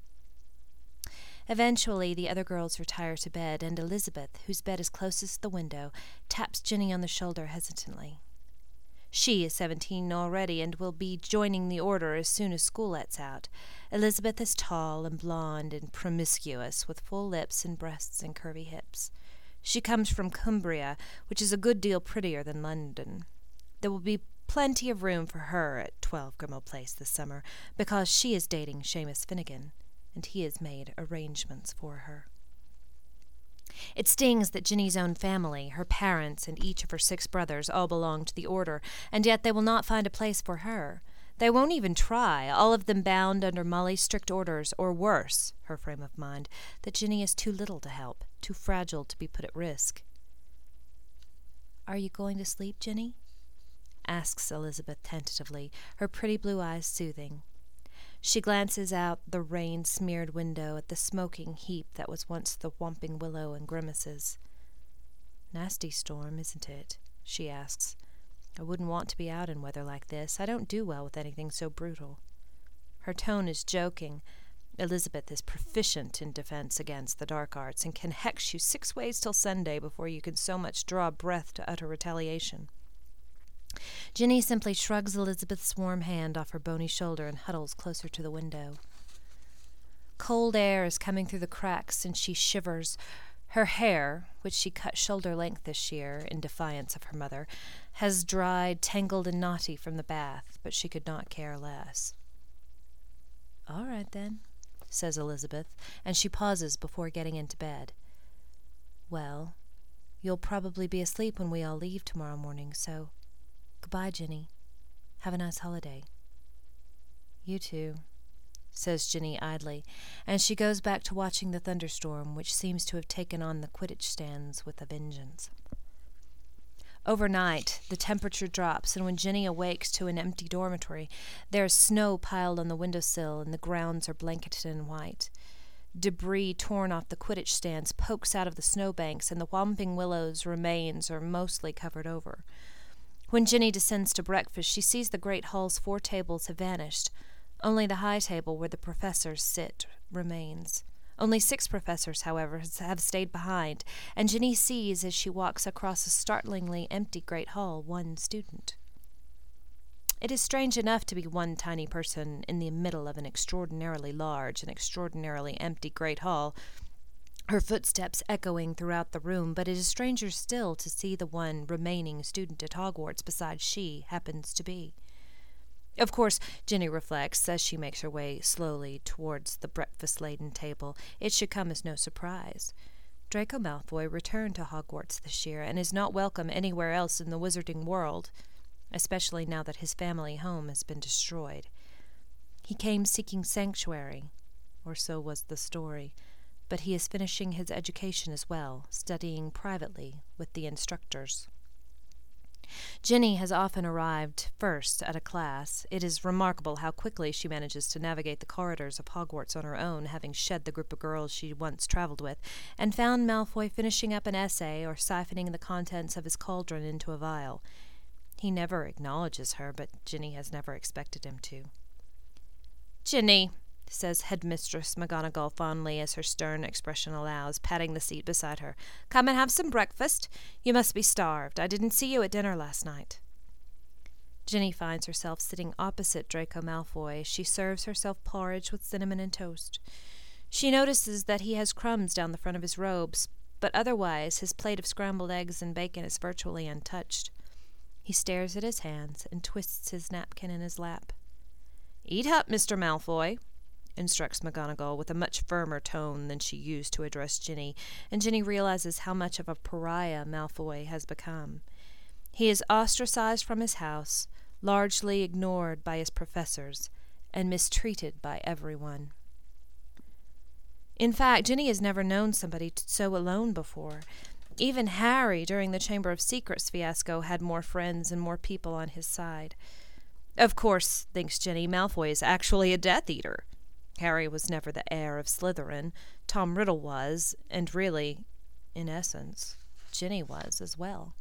Eventually, the other girls retire to bed, and Elizabeth, whose bed is closest to the window, taps Ginny on the shoulder hesitantly. She is 17 already and will be joining the order as soon as school lets out. Elizabeth is tall and blonde and promiscuous, with full lips and breasts and curvy hips. She comes from Cumbria, which is a good deal prettier than London. There will be plenty of room for her at 12 Grimmauld Place this summer, because she is dating Seamus Finnegan, and he has made arrangements for her. It stings that Ginny's own family, her parents, and each of her 6 brothers all belong to the order, and yet they will not find a place for her. They won't even try, all of them bound under Molly's strict orders, or worse, her frame of mind, that Ginny is too little to help, too fragile to be put at risk. Are you going to sleep, Ginny? Asks Elizabeth tentatively, her pretty blue eyes soothing. She glances out the rain-smeared window at the smoking heap that was once the Whomping Willow and Grimace's. Nasty storm, isn't it? She asks. I wouldn't want to be out in weather like this. I don't do well with anything so brutal. Her tone is joking. Elizabeth is proficient in defense against the dark arts and can hex you 6 ways till Sunday before you can so much draw breath to utter retaliation. Ginny simply shrugs Elizabeth's warm hand off her bony shoulder and huddles closer to the window. Cold air is coming through the cracks, and she shivers. Her hair, which she cut shoulder-length this year, in defiance of her mother, has dried, tangled, and knotty from the bath, but she could not care less. "All right, then," says Elizabeth, and she pauses before getting into bed. "Well, you'll probably be asleep when we all leave tomorrow morning, so goodbye, Ginny. Have a nice holiday." "You too," says Ginny idly, and she goes back to watching the thunderstorm, which seems to have taken on the Quidditch stands with a vengeance. Overnight, the temperature drops, and when Ginny awakes to an empty dormitory, there is snow piled on the windowsill, and the grounds are blanketed in white. Debris torn off the Quidditch stands pokes out of the snowbanks, and the Whomping Willow's remains are mostly covered over. When Ginny descends to breakfast, she sees the great hall's 4 tables have vanished. Only the high table where the professors sit remains. Only 6 professors, however, have stayed behind, and Ginny sees, as she walks across a startlingly empty great hall, 1 student. It is strange enough to be one tiny person in the middle of an extraordinarily large and extraordinarily empty great hall, her footsteps echoing throughout the room, but it is stranger still to see the one remaining student at Hogwarts besides she happens to be. Of course, Ginny reflects, as she makes her way slowly towards the breakfast-laden table, it should come as no surprise. Draco Malfoy returned to Hogwarts this year, and is not welcome anywhere else in the wizarding world, especially now that his family home has been destroyed. He came seeking sanctuary, or so was the story, but he is finishing his education as well, studying privately with the instructors. Ginny has often arrived first at a class. It is remarkable how quickly she manages to navigate the corridors of Hogwarts on her own, having shed the group of girls she once traveled with, and found Malfoy finishing up an essay or siphoning the contents of his cauldron into a vial. He never acknowledges her, but Ginny has never expected him to. "Ginny," says Headmistress McGonagall fondly, as her stern expression allows, patting the seat beside her, "come and have some breakfast. You must be starved. I didn't see you at dinner last night." Ginny finds herself sitting opposite Draco Malfoy as she serves herself porridge with cinnamon and toast. She notices that he has crumbs down the front of his robes, but otherwise his plate of scrambled eggs and bacon is virtually untouched. He stares at his hands and twists his napkin in his lap. "Eat up, Mr. Malfoy," instructs McGonagall with a much firmer tone than she used to address Ginny, and Ginny realizes how much of a pariah Malfoy has become. He is ostracized from his house, largely ignored by his professors, and mistreated by everyone. In fact, Ginny has never known somebody so alone before. Even Harry, during the Chamber of Secrets fiasco, had more friends and more people on his side. Of course, thinks Ginny, Malfoy is actually a Death Eater. Harry was never the heir of Slytherin. Tom Riddle was, and really, in essence, Ginny was as well.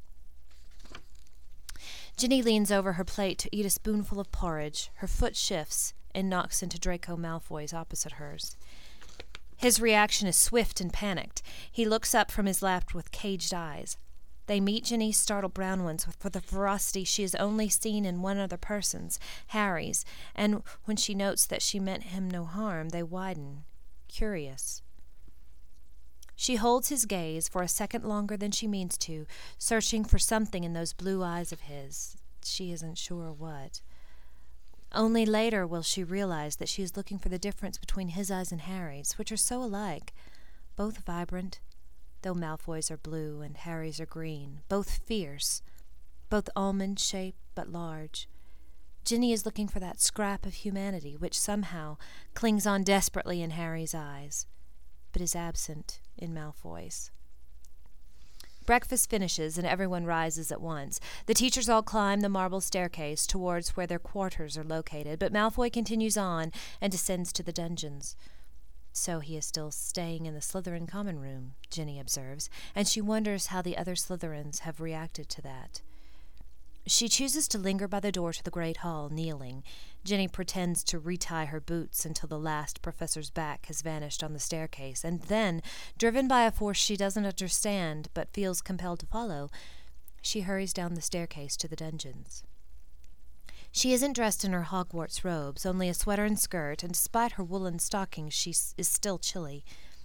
Ginny leans over her plate to eat a spoonful of porridge. Her foot shifts and knocks into Draco Malfoy's opposite hers. His reaction is swift and panicked. He looks up from his lap with caged eyes. They meet Ginny's startled brown ones with a ferocity she has only seen in one other person's, Harry's, and when she notes that she meant him no harm, they widen, curious. She holds his gaze for a second longer than she means to, searching for something in those blue eyes of his. She isn't sure what. Only later will she realize that she is looking for the difference between his eyes and Harry's, which are so alike, both vibrant, though Malfoy's are blue and Harry's are green, both fierce, both almond-shaped but large. Ginny is looking for that scrap of humanity which somehow clings on desperately in Harry's eyes, but is absent in Malfoy's. Breakfast finishes and everyone rises at once. The teachers all climb the marble staircase towards where their quarters are located, but Malfoy continues on and descends to the dungeons. So he is still staying in the Slytherin common room, Ginny observes, and she wonders how the other Slytherins have reacted to that. She chooses to linger by the door to the great hall, kneeling. Ginny pretends to retie her boots until the last professor's back has vanished on the staircase, and then, driven by a force she doesn't understand but feels compelled to follow, she hurries down the staircase to the dungeons. She isn't dressed in her Hogwarts robes, only a sweater and skirt, and despite her woolen stockings, she is still chilly.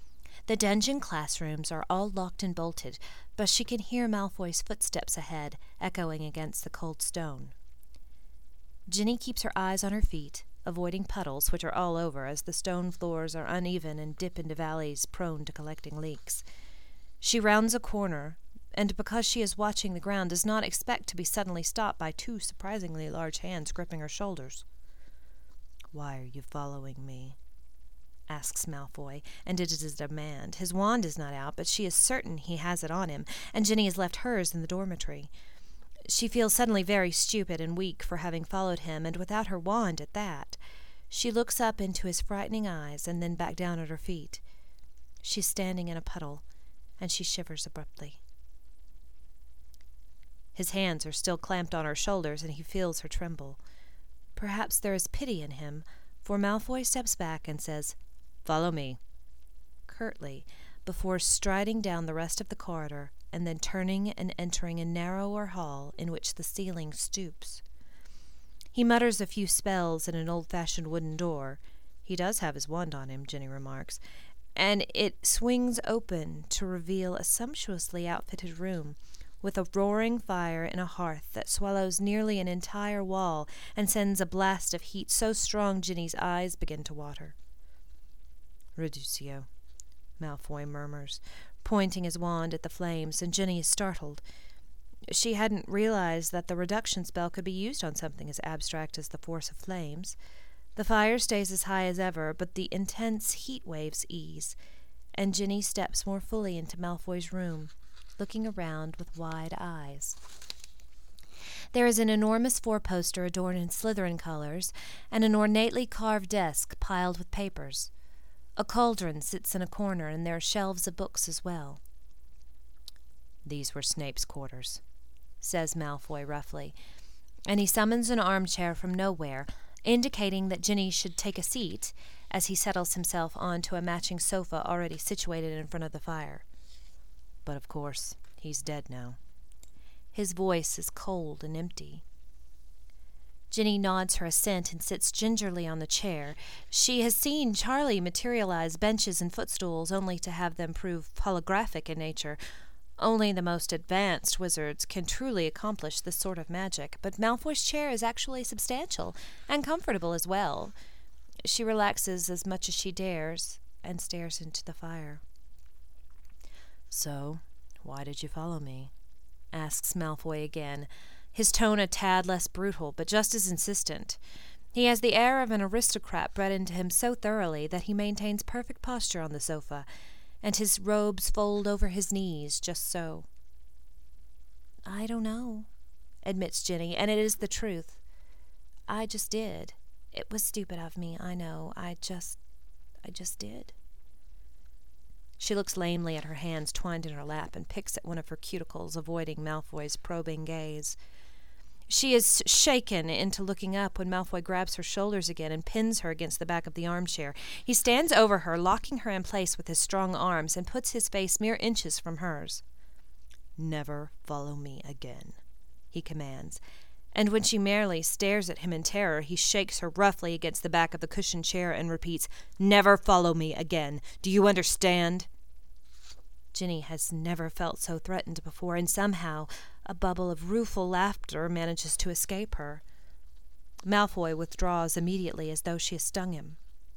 The dungeon classrooms are all locked and bolted, but she can hear Malfoy's footsteps ahead, echoing against the cold stone. Ginny keeps her eyes on her feet, avoiding puddles, which are all over, as the stone floors are uneven and dip into valleys prone to collecting leaks. She rounds a corner, and because she is watching the ground, does not expect to be suddenly stopped by two surprisingly large hands gripping her shoulders. "Why are you following me?" asks Malfoy, and it is a demand. His wand is not out, but she is certain he has it on him, and Ginny has left hers in the dormitory. She feels suddenly very stupid and weak for having followed him, and without her wand at that. She looks up into his frightening eyes and then back down at her feet. She's standing in a puddle, and she shivers abruptly. His hands are still clamped on her shoulders, and he feels her tremble. Perhaps there is pity in him, for Malfoy steps back and says, "Follow me," curtly, before striding down the rest of the corridor and then turning and entering a narrower hall in which the ceiling stoops. He mutters a few spells in an old-fashioned wooden door. He does have his wand on him, Ginny remarks, and it swings open to reveal a sumptuously outfitted room, with a roaring fire in a hearth that swallows nearly an entire wall and sends a blast of heat so strong Ginny's eyes begin to water. "Reducio," Malfoy murmurs, pointing his wand at the flames, and Ginny is startled. She hadn't realized that the reduction spell could be used on something as abstract as the force of flames. The fire stays as high as ever, but the intense heat waves ease, and Ginny steps more fully into Malfoy's room, looking around with wide eyes. There is an enormous four-poster adorned in Slytherin colors, and an ornately carved desk piled with papers. A cauldron sits in a corner, and there are shelves of books as well. "These were Snape's quarters," says Malfoy roughly, and he summons an armchair from nowhere, indicating that Ginny should take a seat as he settles himself onto a matching sofa already situated in front of the fire. "But of course, he's dead now." His voice is cold and empty. Ginny nods her assent and sits gingerly on the chair. She has seen Charlie materialize benches and footstools only to have them prove holographic in nature. Only the most advanced wizards can truly accomplish this sort of magic, but Malfoy's chair is actually substantial and comfortable as well. She relaxes as much as she dares and stares into the fire. "So, why did you follow me?" asks Malfoy again, his tone a tad less brutal, but just as insistent. He has the air of an aristocrat bred into him so thoroughly that he maintains perfect posture on the sofa, and his robes fold over his knees just so. "I don't know," admits Ginny, and it is the truth. "I just did. It was stupid of me, I know. I just did." She looks lamely at her hands twined in her lap and picks at one of her cuticles, avoiding Malfoy's probing gaze. She is shaken into looking up when Malfoy grabs her shoulders again and pins her against the back of the armchair. He stands over her, locking her in place with his strong arms, and puts his face mere inches from hers. "Never follow me again," he commands, and when she merely stares at him in terror, he shakes her roughly against the back of the cushioned chair and repeats, "Never follow me again. Do you understand?" Ginny has never felt so threatened before, and somehow a bubble of rueful laughter manages to escape her. Malfoy withdraws immediately as though she has stung him.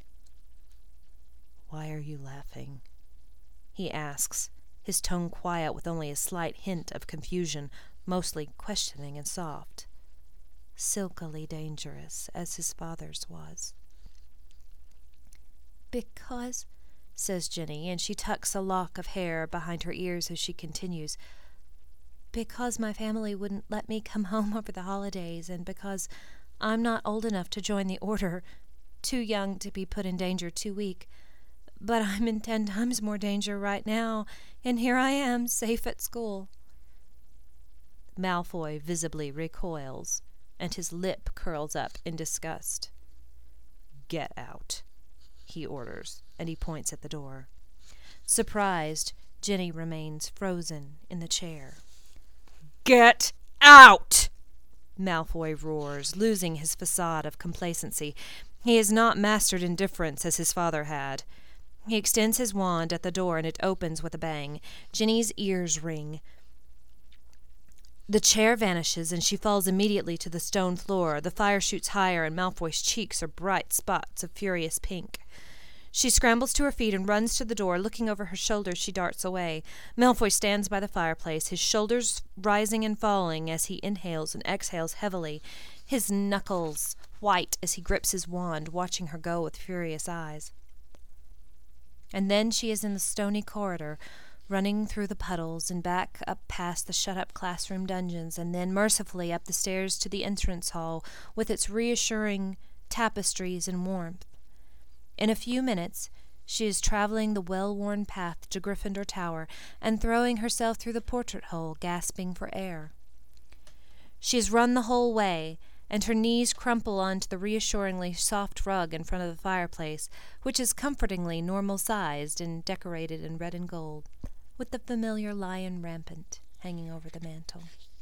"Why are you laughing?" he asks, his tone quiet with only a slight hint of confusion, mostly questioning and soft. Silkily dangerous, as his father's was. "Because," says Ginny, and she tucks a lock of hair behind her ears as she continues, "because my family wouldn't let me come home over the holidays, and because I'm not old enough to join the order, too young to be put in danger, too weak. But I'm in 10 times more danger right now, and here I am, safe at school." Malfoy visibly recoils, and his lip curls up in disgust. "Get out," he orders, and he points at the door. Surprised, Ginny remains frozen in the chair. "Get out!" Malfoy roars, losing his facade of complacency. He has not mastered indifference as his father had. He extends his wand at the door, and it opens with a bang. Ginny's ears ring. The chair vanishes, and she falls immediately to the stone floor. The fire shoots higher, and Malfoy's cheeks are bright spots of furious pink. She scrambles to her feet and runs to the door. Looking over her shoulder, she darts away. Malfoy stands by the fireplace, his shoulders rising and falling as he inhales and exhales heavily, his knuckles white as he grips his wand, watching her go with furious eyes. And then she is in the stony corridor, running through the puddles and back up past the shut-up classroom dungeons, and then mercifully up the stairs to the entrance hall with its reassuring tapestries and warmth. In a few minutes, she is traveling the well-worn path to Gryffindor Tower and throwing herself through the portrait hole, gasping for air. She has run the whole way, and her knees crumple onto the reassuringly soft rug in front of the fireplace, which is comfortingly normal-sized and decorated in red and gold, with the familiar lion rampant hanging over the mantel.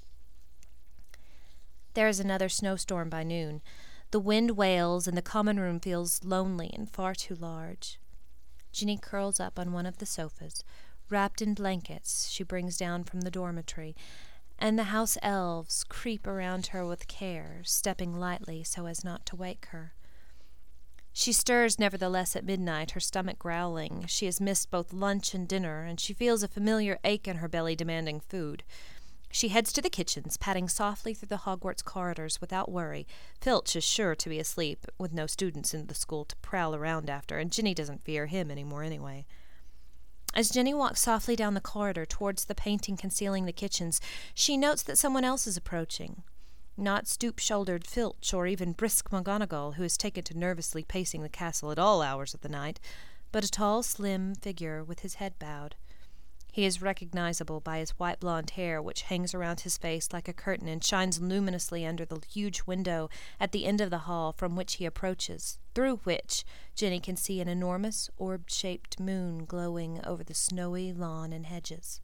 There is another snowstorm by noon. The wind wails, and the common room feels lonely and far too large. Ginny curls up on one of the sofas, wrapped in blankets she brings down from the dormitory, and the house elves creep around her with care, stepping lightly so as not to wake her. She stirs nevertheless at midnight, her stomach growling. She has missed both lunch and dinner, and she feels a familiar ache in her belly demanding food. She heads to the kitchens, padding softly through the Hogwarts corridors without worry. Filch is sure to be asleep, with no students in the school to prowl around after, and Ginny doesn't fear him anymore anyway. As Ginny walks softly down the corridor towards the painting concealing the kitchens, she notes that someone else is approaching. Not stoop-shouldered Filch or even brisk McGonagall, who has taken to nervously pacing the castle at all hours of the night, but a tall, slim figure with his head bowed. He is recognizable by his white blonde hair, which hangs around his face like a curtain and shines luminously under the huge window at the end of the hall from which he approaches, through which Ginny can see an enormous orb-shaped moon glowing over the snowy lawn and hedges.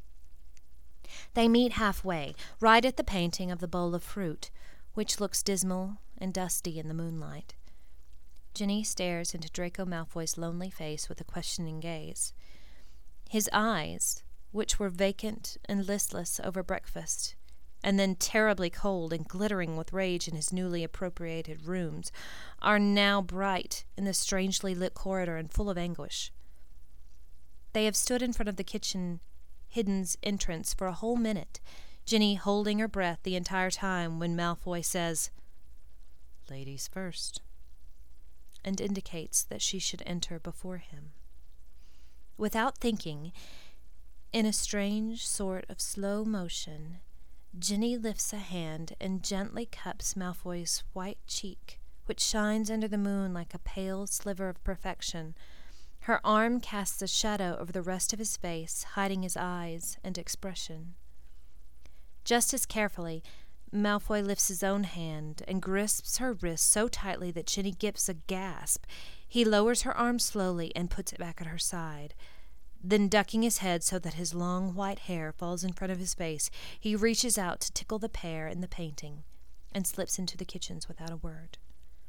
They meet halfway, right at the painting of the bowl of fruit, which looks dismal and dusty in the moonlight. Ginny stares into Draco Malfoy's lonely face with a questioning gaze. His eyes, which were vacant and listless over breakfast, and then terribly cold and glittering with rage in his newly appropriated rooms, are now bright in the strangely lit corridor and full of anguish. They have stood in front of the kitchen hidden's entrance for a whole minute, Ginny holding her breath the entire time, when Malfoy says, "Ladies first," and indicates that she should enter before him. Without thinking, in a strange sort of slow motion, Ginny lifts a hand and gently cups Malfoy's white cheek, which shines under the moon like a pale sliver of perfection. Her arm casts a shadow over the rest of his face, hiding his eyes and expression. Just as carefully, Malfoy lifts his own hand and grasps her wrist so tightly that Ginny gives a gasp. He lowers her arm slowly and puts it back at her side. Then, ducking his head so that his long white hair falls in front of his face, he reaches out to tickle the pear in the painting and slips into the kitchens without a word.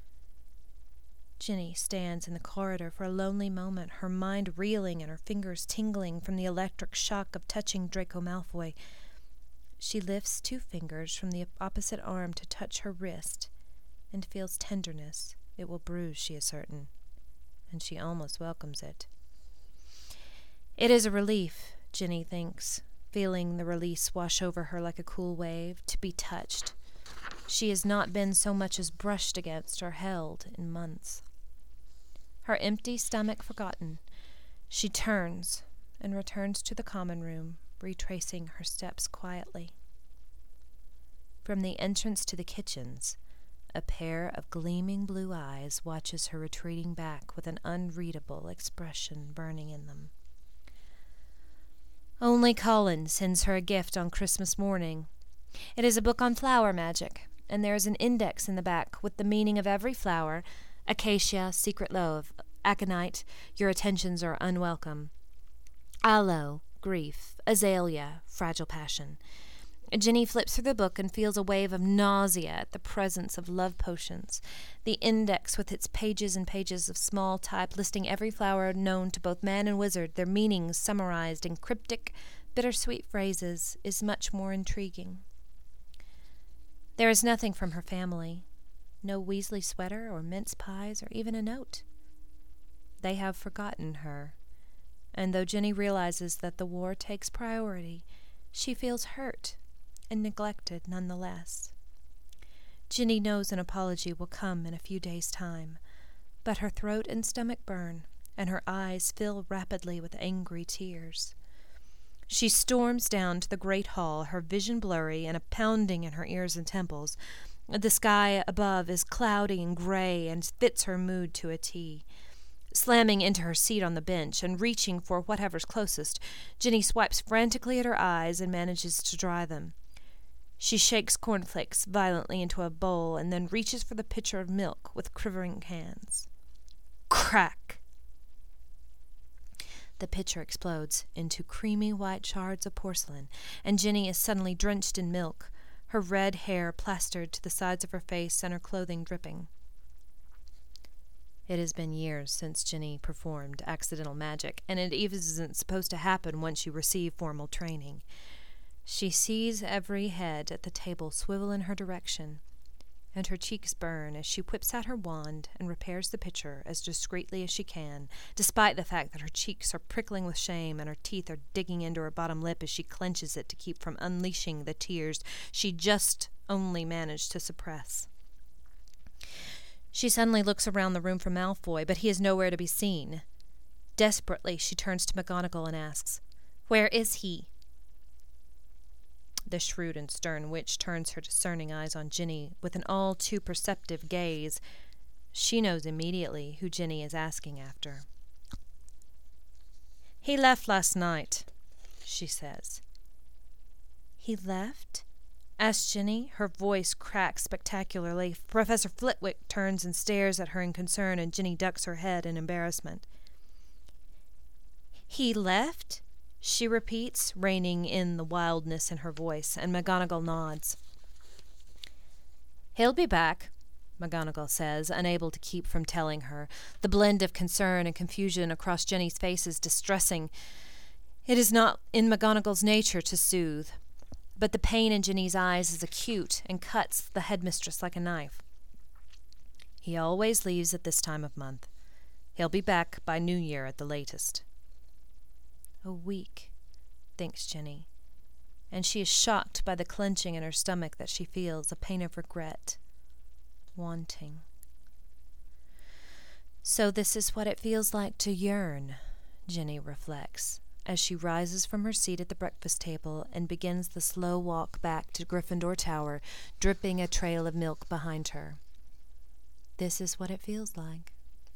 Ginny stands in the corridor for a lonely moment, her mind reeling and her fingers tingling from the electric shock of touching Draco Malfoy. She lifts 2 fingers from the opposite arm to touch her wrist and feels tenderness. It will bruise, she is certain, and she almost welcomes it. It is a relief, Ginny thinks, feeling the release wash over her like a cool wave, to be touched. She has not been so much as brushed against or held in months. Her empty stomach forgotten, she turns and returns to the common room, retracing her steps quietly. From the entrance to the kitchens, a pair of gleaming blue eyes watches her retreating back with an unreadable expression burning in them. Only Colin sends her a gift on Christmas morning. It is a book on flower magic, and there is an index in the back with the meaning of every flower: acacia, secret love; aconite, your attentions are unwelcome; aloe, grief; azalea, fragile passion. Ginny flips through the book and feels a wave of nausea at the presence of love potions. The index, with its pages and pages of small type listing every flower known to both man and wizard, their meanings summarized in cryptic, bittersweet phrases, is much more intriguing. There is nothing from her family. No Weasley sweater or mince pies or even a note. They have forgotten her, and though Ginny realizes that the war takes priority, she feels hurt and neglected nonetheless. Ginny knows an apology will come in a few days' time, but her throat and stomach burn, and her eyes fill rapidly with angry tears. She storms down to the great hall, her vision blurry and a pounding in her ears and temples. The sky above is cloudy and gray and fits her mood to a T. Slamming into her seat on the bench and reaching for whatever's closest, Ginny swipes frantically at her eyes and manages to dry them. She shakes cornflakes violently into a bowl and then reaches for the pitcher of milk with quivering hands. Crack! The pitcher explodes into creamy white shards of porcelain, and Ginny is suddenly drenched in milk, her red hair plastered to the sides of her face and her clothing dripping. It has been years since Ginny performed accidental magic, and it isn't supposed to happen once you receive formal training. She sees every head at the table swivel in her direction, and her cheeks burn as she whips out her wand and repairs the pitcher as discreetly as she can, despite the fact that her cheeks are prickling with shame and her teeth are digging into her bottom lip as she clenches it to keep from unleashing the tears she just only managed to suppress. She suddenly looks around the room for Malfoy, but he is nowhere to be seen. Desperately, she turns to McGonagall and asks, "Where is he?" The shrewd and stern witch turns her discerning eyes on Ginny with an all too perceptive gaze. She knows immediately who Ginny is asking after. "He left last night," she says. "He left?" asks Ginny. Her voice cracks spectacularly. Professor Flitwick turns and stares at her in concern, and Ginny ducks her head in embarrassment. "He left?" she repeats, reining in the wildness in her voice, and McGonagall nods. "He'll be back," McGonagall says, unable to keep from telling her. The blend of concern and confusion across Ginny's face is distressing. It is not in McGonagall's nature to soothe, but the pain in Ginny's eyes is acute and cuts the headmistress like a knife. "He always leaves at this time of month. He'll be back by New Year at the latest." A week, thinks Ginny, and she is shocked by the clenching in her stomach that she feels, a pain of regret, wanting. So this is what it feels like to yearn, Ginny reflects, as she rises from her seat at the breakfast table and begins the slow walk back to Gryffindor Tower, dripping a trail of milk behind her. This is what it feels like.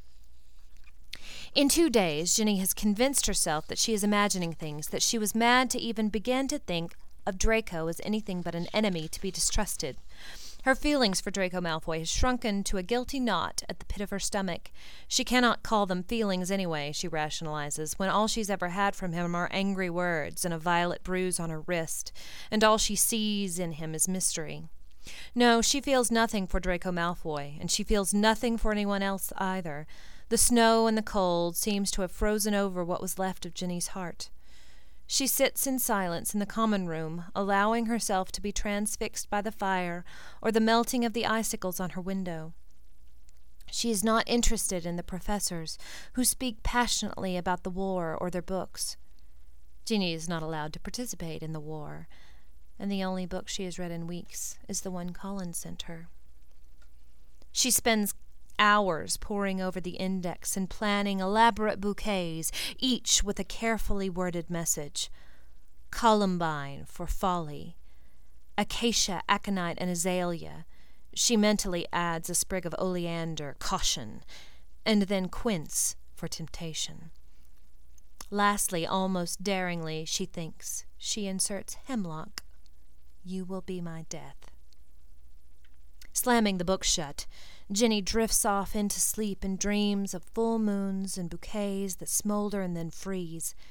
In 2 days, Ginny has convinced herself that she is imagining things, that she was mad to even begin to think of Draco as anything but an enemy to be distrusted. Her feelings for Draco Malfoy has shrunken to a guilty knot at the pit of her stomach. She cannot call them feelings anyway, she rationalizes, when all she's ever had from him are angry words and a violet bruise on her wrist, and all she sees in him is mystery. No, she feels nothing for Draco Malfoy, and she feels nothing for anyone else either. The snow and the cold seems to have frozen over what was left of Ginny's heart. She sits in silence in the common room, allowing herself to be transfixed by the fire or the melting of the icicles on her window. She is not interested in the professors who speak passionately about the war or their books. Ginny is not allowed to participate in the war, and the only book she has read in weeks is the one Colin sent her. She spends hours poring over the index and planning elaborate bouquets, each with a carefully worded message. Columbine for folly, acacia, aconite, and azalea. She mentally adds a sprig of oleander, caution, and then quince for temptation. Lastly, almost daringly, she thinks, she inserts hemlock. You will be my death. Slamming the book shut, Ginny drifts off into sleep and dreams of full moons and bouquets that smolder and then freeze.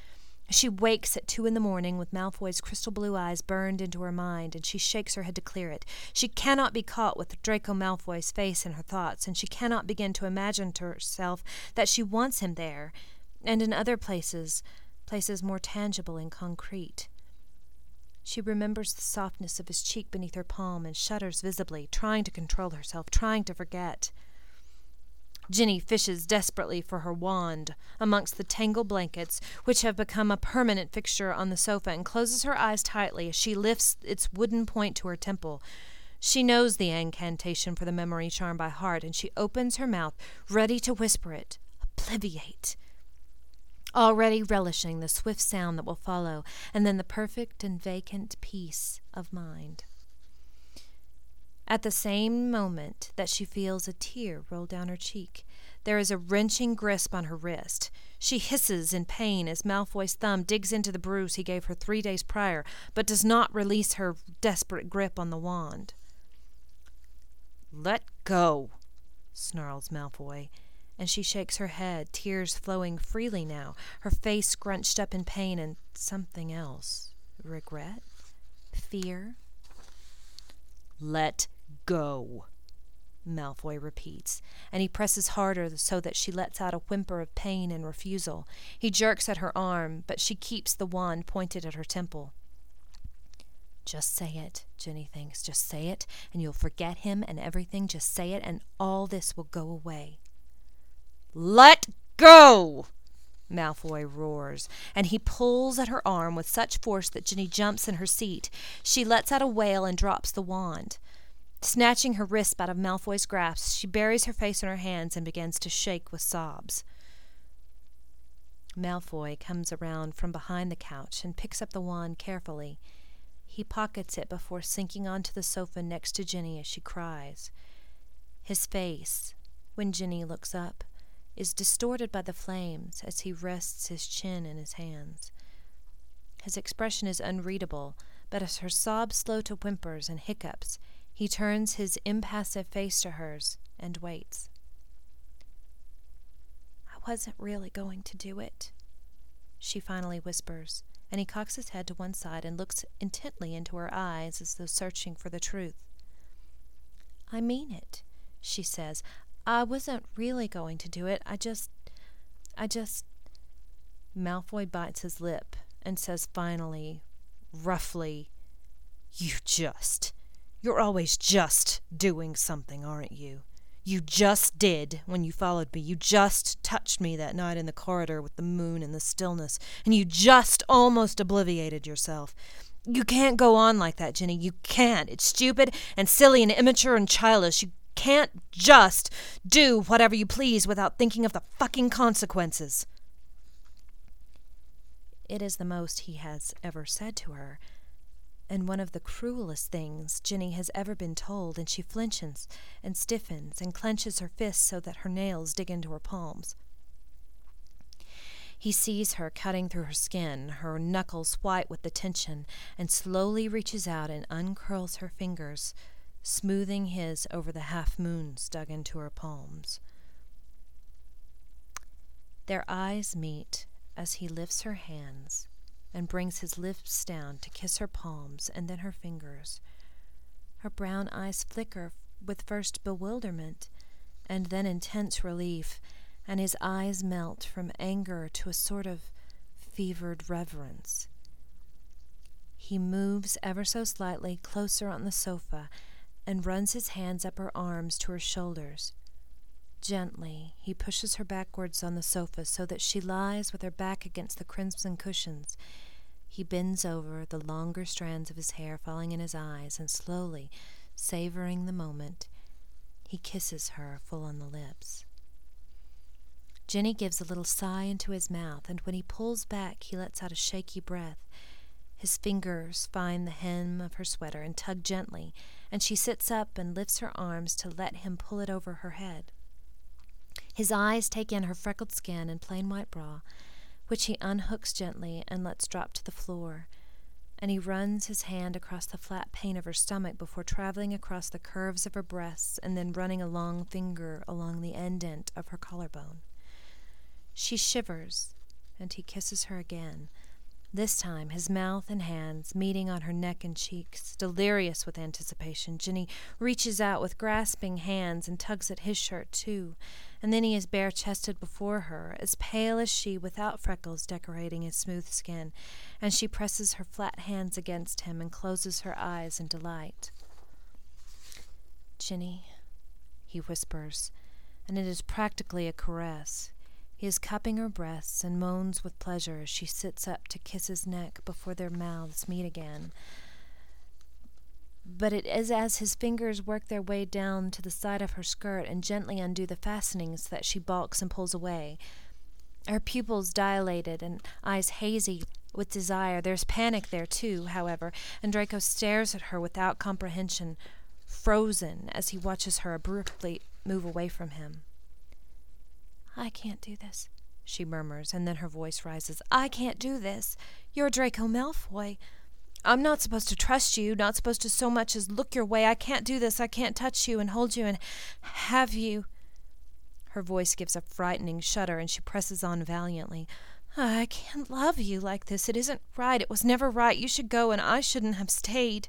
She wakes at 2 a.m. with Malfoy's crystal blue eyes burned into her mind, and she shakes her head to clear it. She cannot be caught with Draco Malfoy's face in her thoughts, and she cannot begin to imagine to herself that she wants him there, and in other places more tangible and concrete. She remembers the softness of his cheek beneath her palm and shudders visibly, trying to control herself, trying to forget. Ginny fishes desperately for her wand amongst the tangled blankets, which have become a permanent fixture on the sofa, and closes her eyes tightly as she lifts its wooden point to her temple. She knows the incantation for the memory charm by heart, and she opens her mouth, ready to whisper it, "Obliviate," already relishing the swift sound that will follow, and then the perfect and vacant peace of mind. At the same moment that she feels a tear roll down her cheek, there is a wrenching grasp on her wrist. She hisses in pain as Malfoy's thumb digs into the bruise he gave her 3 days prior, but does not release her desperate grip on the wand. "Let go," snarls Malfoy, and she shakes her head, tears flowing freely now, her face scrunched up in pain and something else. Regret? Fear? "Let go," Malfoy repeats, and he presses harder so that she lets out a whimper of pain and refusal. He jerks at her arm, but she keeps the wand pointed at her temple. Just say it, Ginny thinks. Just say it, and you'll forget him and everything. Just say it, and all this will go away. "Let go!" Malfoy roars, and he pulls at her arm with such force that Ginny jumps in her seat. She lets out a wail and drops the wand. Snatching her wrist out of Malfoy's grasp, she buries her face in her hands and begins to shake with sobs. Malfoy comes around from behind the couch and picks up the wand carefully. He pockets it before sinking onto the sofa next to Ginny as she cries. His face, when Ginny looks up, is distorted by the flames as he rests his chin in his hands. His expression is unreadable, but as her sobs slow to whimpers and hiccups, he turns his impassive face to hers and waits. "I wasn't really going to do it," she finally whispers, and he cocks his head to one side and looks intently into her eyes as though searching for the truth. "I mean it," she says. "I wasn't really going to do it. I just... Malfoy bites his lip and says finally, roughly, You're always just doing something, aren't you? You just did when you followed me. You just touched me that night in the corridor with the moon and the stillness, and you just almost obliviated yourself. You can't go on like that, Ginny. You can't. It's stupid and silly and immature and childish. You can't just do whatever you please without thinking of the fucking consequences." It is the most he has ever said to her, and one of the cruelest things Ginny has ever been told, and she flinches and stiffens and clenches her fists so that her nails dig into her palms. He sees her cutting through her skin, her knuckles white with the tension, and slowly reaches out and uncurls her fingers, smoothing his over the half-moons dug into her palms. Their eyes meet as he lifts her hands and brings his lips down to kiss her palms and then her fingers. Her brown eyes flicker with first bewilderment and then intense relief, and his eyes melt from anger to a sort of fevered reverence. He moves ever so slightly closer on the sofa and runs his hands up her arms to her shoulders. Gently, he pushes her backwards on the sofa so that she lies with her back against the crimson cushions. He bends over, the longer strands of his hair falling in his eyes, and slowly, savoring the moment, he kisses her full on the lips. Ginny gives a little sigh into his mouth, and when he pulls back, he lets out a shaky breath. His fingers find the hem of her sweater and tug gently, and she sits up and lifts her arms to let him pull it over her head. His eyes take in her freckled skin and plain white bra, which he unhooks gently and lets drop to the floor, and he runs his hand across the flat pain of her stomach before traveling across the curves of her breasts and then running a long finger along the indent of her collarbone. She shivers, and he kisses her again, This time, his mouth and hands meeting on her neck and cheeks. Delirious with anticipation, Ginny reaches out with grasping hands and tugs at his shirt, too. And then he is bare-chested before her, as pale as she, without freckles decorating his smooth skin, and she presses her flat hands against him and closes her eyes in delight. "Ginny," he whispers, and it is practically a caress. He is cupping her breasts and moans with pleasure as she sits up to kiss his neck before their mouths meet again. But it is as his fingers work their way down to the side of her skirt and gently undo the fastenings that she balks and pulls away. Her pupils dilated and eyes hazy with desire. There's panic there, too, however, and Draco stares at her without comprehension, frozen as he watches her abruptly move away from him. "I can't do this," she murmurs, and then her voice rises. "I can't do this. You're Draco Malfoy. I'm not supposed to trust you, not supposed to so much as look your way. I can't do this. I can't touch you and hold you and have you." Her voice gives a frightening shudder, and she presses on valiantly. "I can't love you like this. It isn't right. It was never right. You should go, and I shouldn't have stayed."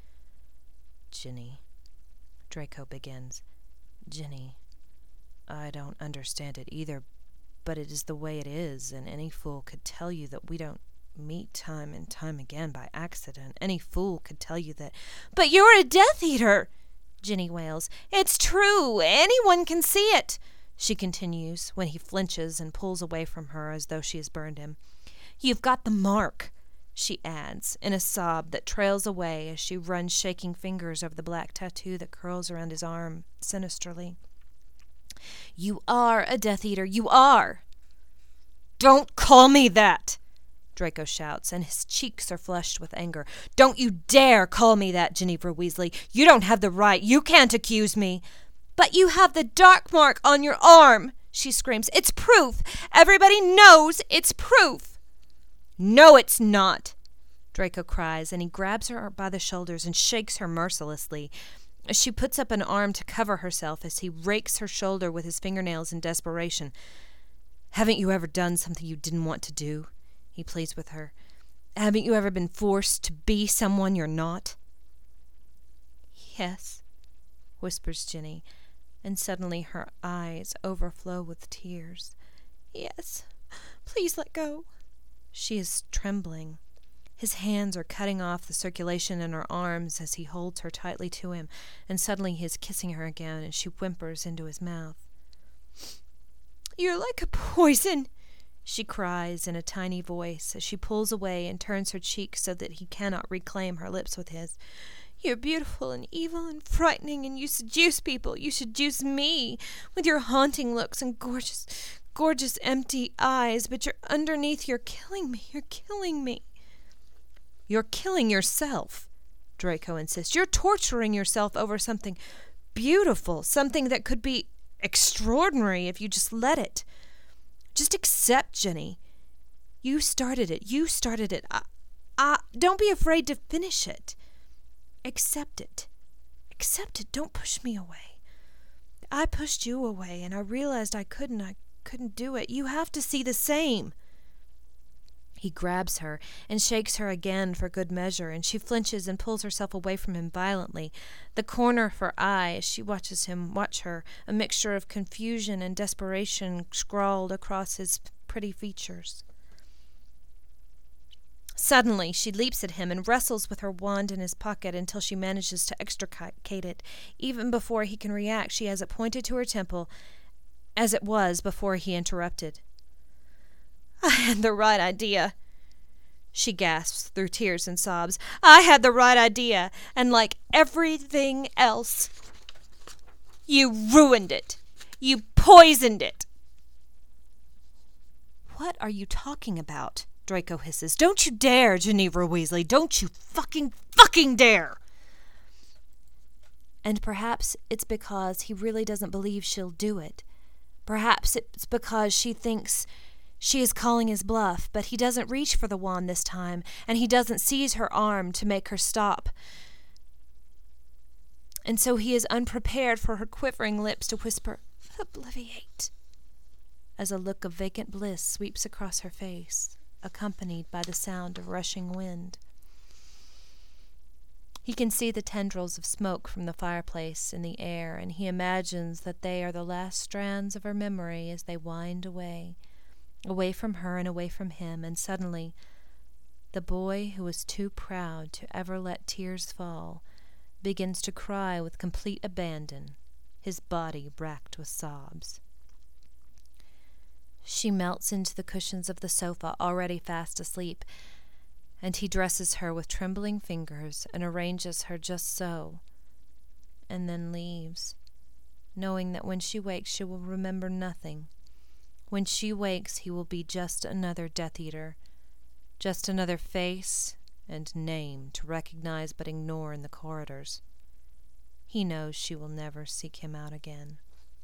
"Ginny," Draco begins. "Ginny, I don't understand it either, but it is the way it is, and any fool could tell you that we don't meet time and time again by accident. Any fool could tell you that—" "But you're a Death Eater!" Ginny wails. "It's true. Anyone can see it," she continues, when he flinches and pulls away from her as though she has burned him. "You've got the mark," she adds, in a sob that trails away as she runs shaking fingers over the black tattoo that curls around his arm sinisterly. "You are a Death Eater. You are!" "Don't call me that!" Draco shouts, and his cheeks are flushed with anger. "Don't you dare call me that, Ginevra Weasley. You don't have the right. You can't accuse me." "But you have the dark mark on your arm," she screams. "It's proof. Everybody knows it's proof." "No, it's not," Draco cries, and he grabs her by the shoulders and shakes her mercilessly. She puts up an arm to cover herself as he rakes her shoulder with his fingernails in desperation. "Haven't you ever done something you didn't want to do?" he pleads with her. "Haven't you ever been forced to be someone you're not?" "Yes," whispers Ginny, and suddenly her eyes overflow with tears. "Yes, please let go." She is trembling. His hands are cutting off the circulation in her arms as he holds her tightly to him, and suddenly he is kissing her again, and she whimpers into his mouth. "You're like a poison," she cries in a tiny voice as she pulls away and turns her cheek so that he cannot reclaim her lips with his. "You're beautiful and evil and frightening, and you seduce people. You seduce me with your haunting looks and gorgeous, gorgeous empty eyes, but underneath you're killing me. You're killing me." "You're killing yourself," Draco insists. "You're torturing yourself over something beautiful, something that could be extraordinary if you just let it. Just accept, Ginny. You started it. You started it. Don't be afraid to finish it. Accept it. Accept it. Don't push me away. I pushed you away, and I realized I couldn't do it. You have to see the same." He grabs her and shakes her again for good measure, and she flinches and pulls herself away from him violently. The corner of her eye, as she watches him watch her, a mixture of confusion and desperation scrawled across his pretty features. Suddenly, she leaps at him and wrestles with her wand in his pocket until she manages to extricate it. Even before he can react, she has it pointed to her temple, as it was before he interrupted. "I had the right idea," she gasps through tears and sobs. "I had the right idea, and like everything else, you ruined it. You poisoned it." "What are you talking about?" Draco hisses. "Don't you dare, Ginevra Weasley. Don't you fucking dare!" And perhaps it's because he really doesn't believe she'll do it. Perhaps it's because she thinks she is calling his bluff, but he doesn't reach for the wand this time, and he doesn't seize her arm to make her stop. And so he is unprepared for her quivering lips to whisper, "Obliviate," as a look of vacant bliss sweeps across her face. accompanied by the sound of rushing wind. He can see the tendrils of smoke from the fireplace in the air, and he imagines that they are the last strands of her memory as they wind away, away from her and away from him, and suddenly the boy who was too proud to ever let tears fall begins to cry with complete abandon, his body racked with sobs. She melts into the cushions of the sofa, already fast asleep, and he dresses her with trembling fingers and arranges her just so, and then leaves, knowing that when she wakes she will remember nothing. When she wakes he will be just another Death Eater, just another face and name to recognize but ignore in the corridors. He knows she will never seek him out again.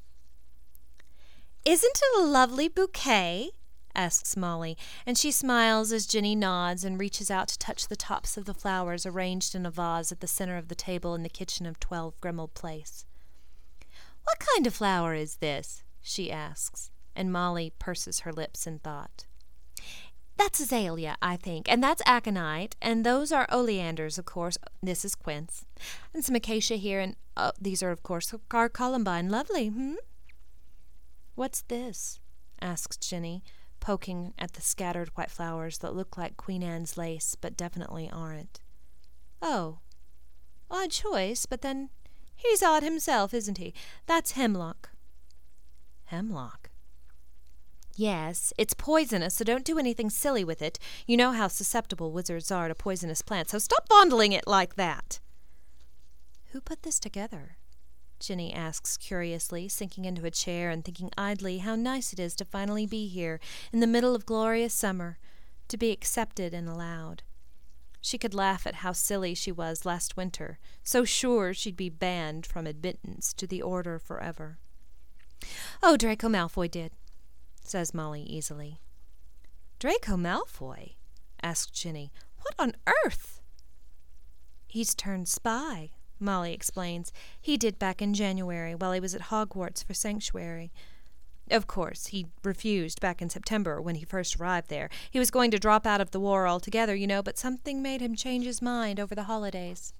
"Isn't it a lovely bouquet?" asks Molly, and she smiles as Ginny nods and reaches out to touch the tops of the flowers arranged in a vase at the center of the table in the kitchen of 12 Grimmauld Place. "What kind of flower is this?" she asks, and Molly purses her lips in thought. "That's azalea, I think, and that's aconite, and those are oleanders, of course. This is quince, and some acacia here, and these are, of course, our columbine. Lovely, "What's this?" asks Ginny, poking at the scattered white flowers that look like Queen Anne's lace, but definitely aren't. "Oh, odd choice, but then he's odd himself, isn't he? That's hemlock." "Hemlock?" "Yes, it's poisonous, so don't do anything silly with it. You know how susceptible wizards are to poisonous plants, so stop fondling it like that." "Who put this together?" Ginny asks curiously, sinking into a chair and thinking idly how nice it is to finally be here in the middle of glorious summer, to be accepted and allowed. She could laugh at how silly she was last winter, so sure she'd be banned from admittance to the Order forever. "Oh, Draco Malfoy did," says Molly easily. "Draco Malfoy?" asked Ginny. "What on earth?" "He's turned spy," Molly explains. "He did back in January while he was at Hogwarts for Sanctuary. Of course, he refused back in September when he first arrived there. He was going to drop out of the war altogether, you know, but something made him change his mind over the holidays."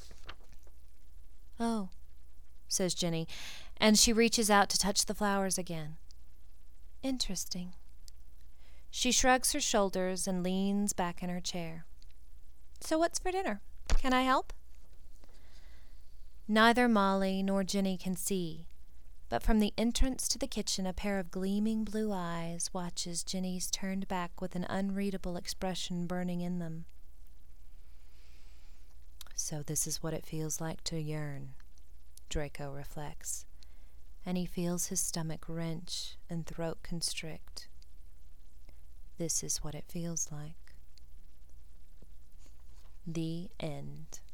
"Oh," says Ginny, and she reaches out to touch the flowers again. "Interesting." She shrugs her shoulders and leans back in her chair. "So what's for dinner? Can I help?" Neither Molly nor Ginny can see, but from the entrance to the kitchen a pair of gleaming blue eyes watches Ginny's turned back with an unreadable expression burning in them. So this is what it feels like to yearn, Draco reflects, and he feels his stomach wrench and throat constrict. This is what it feels like. The end.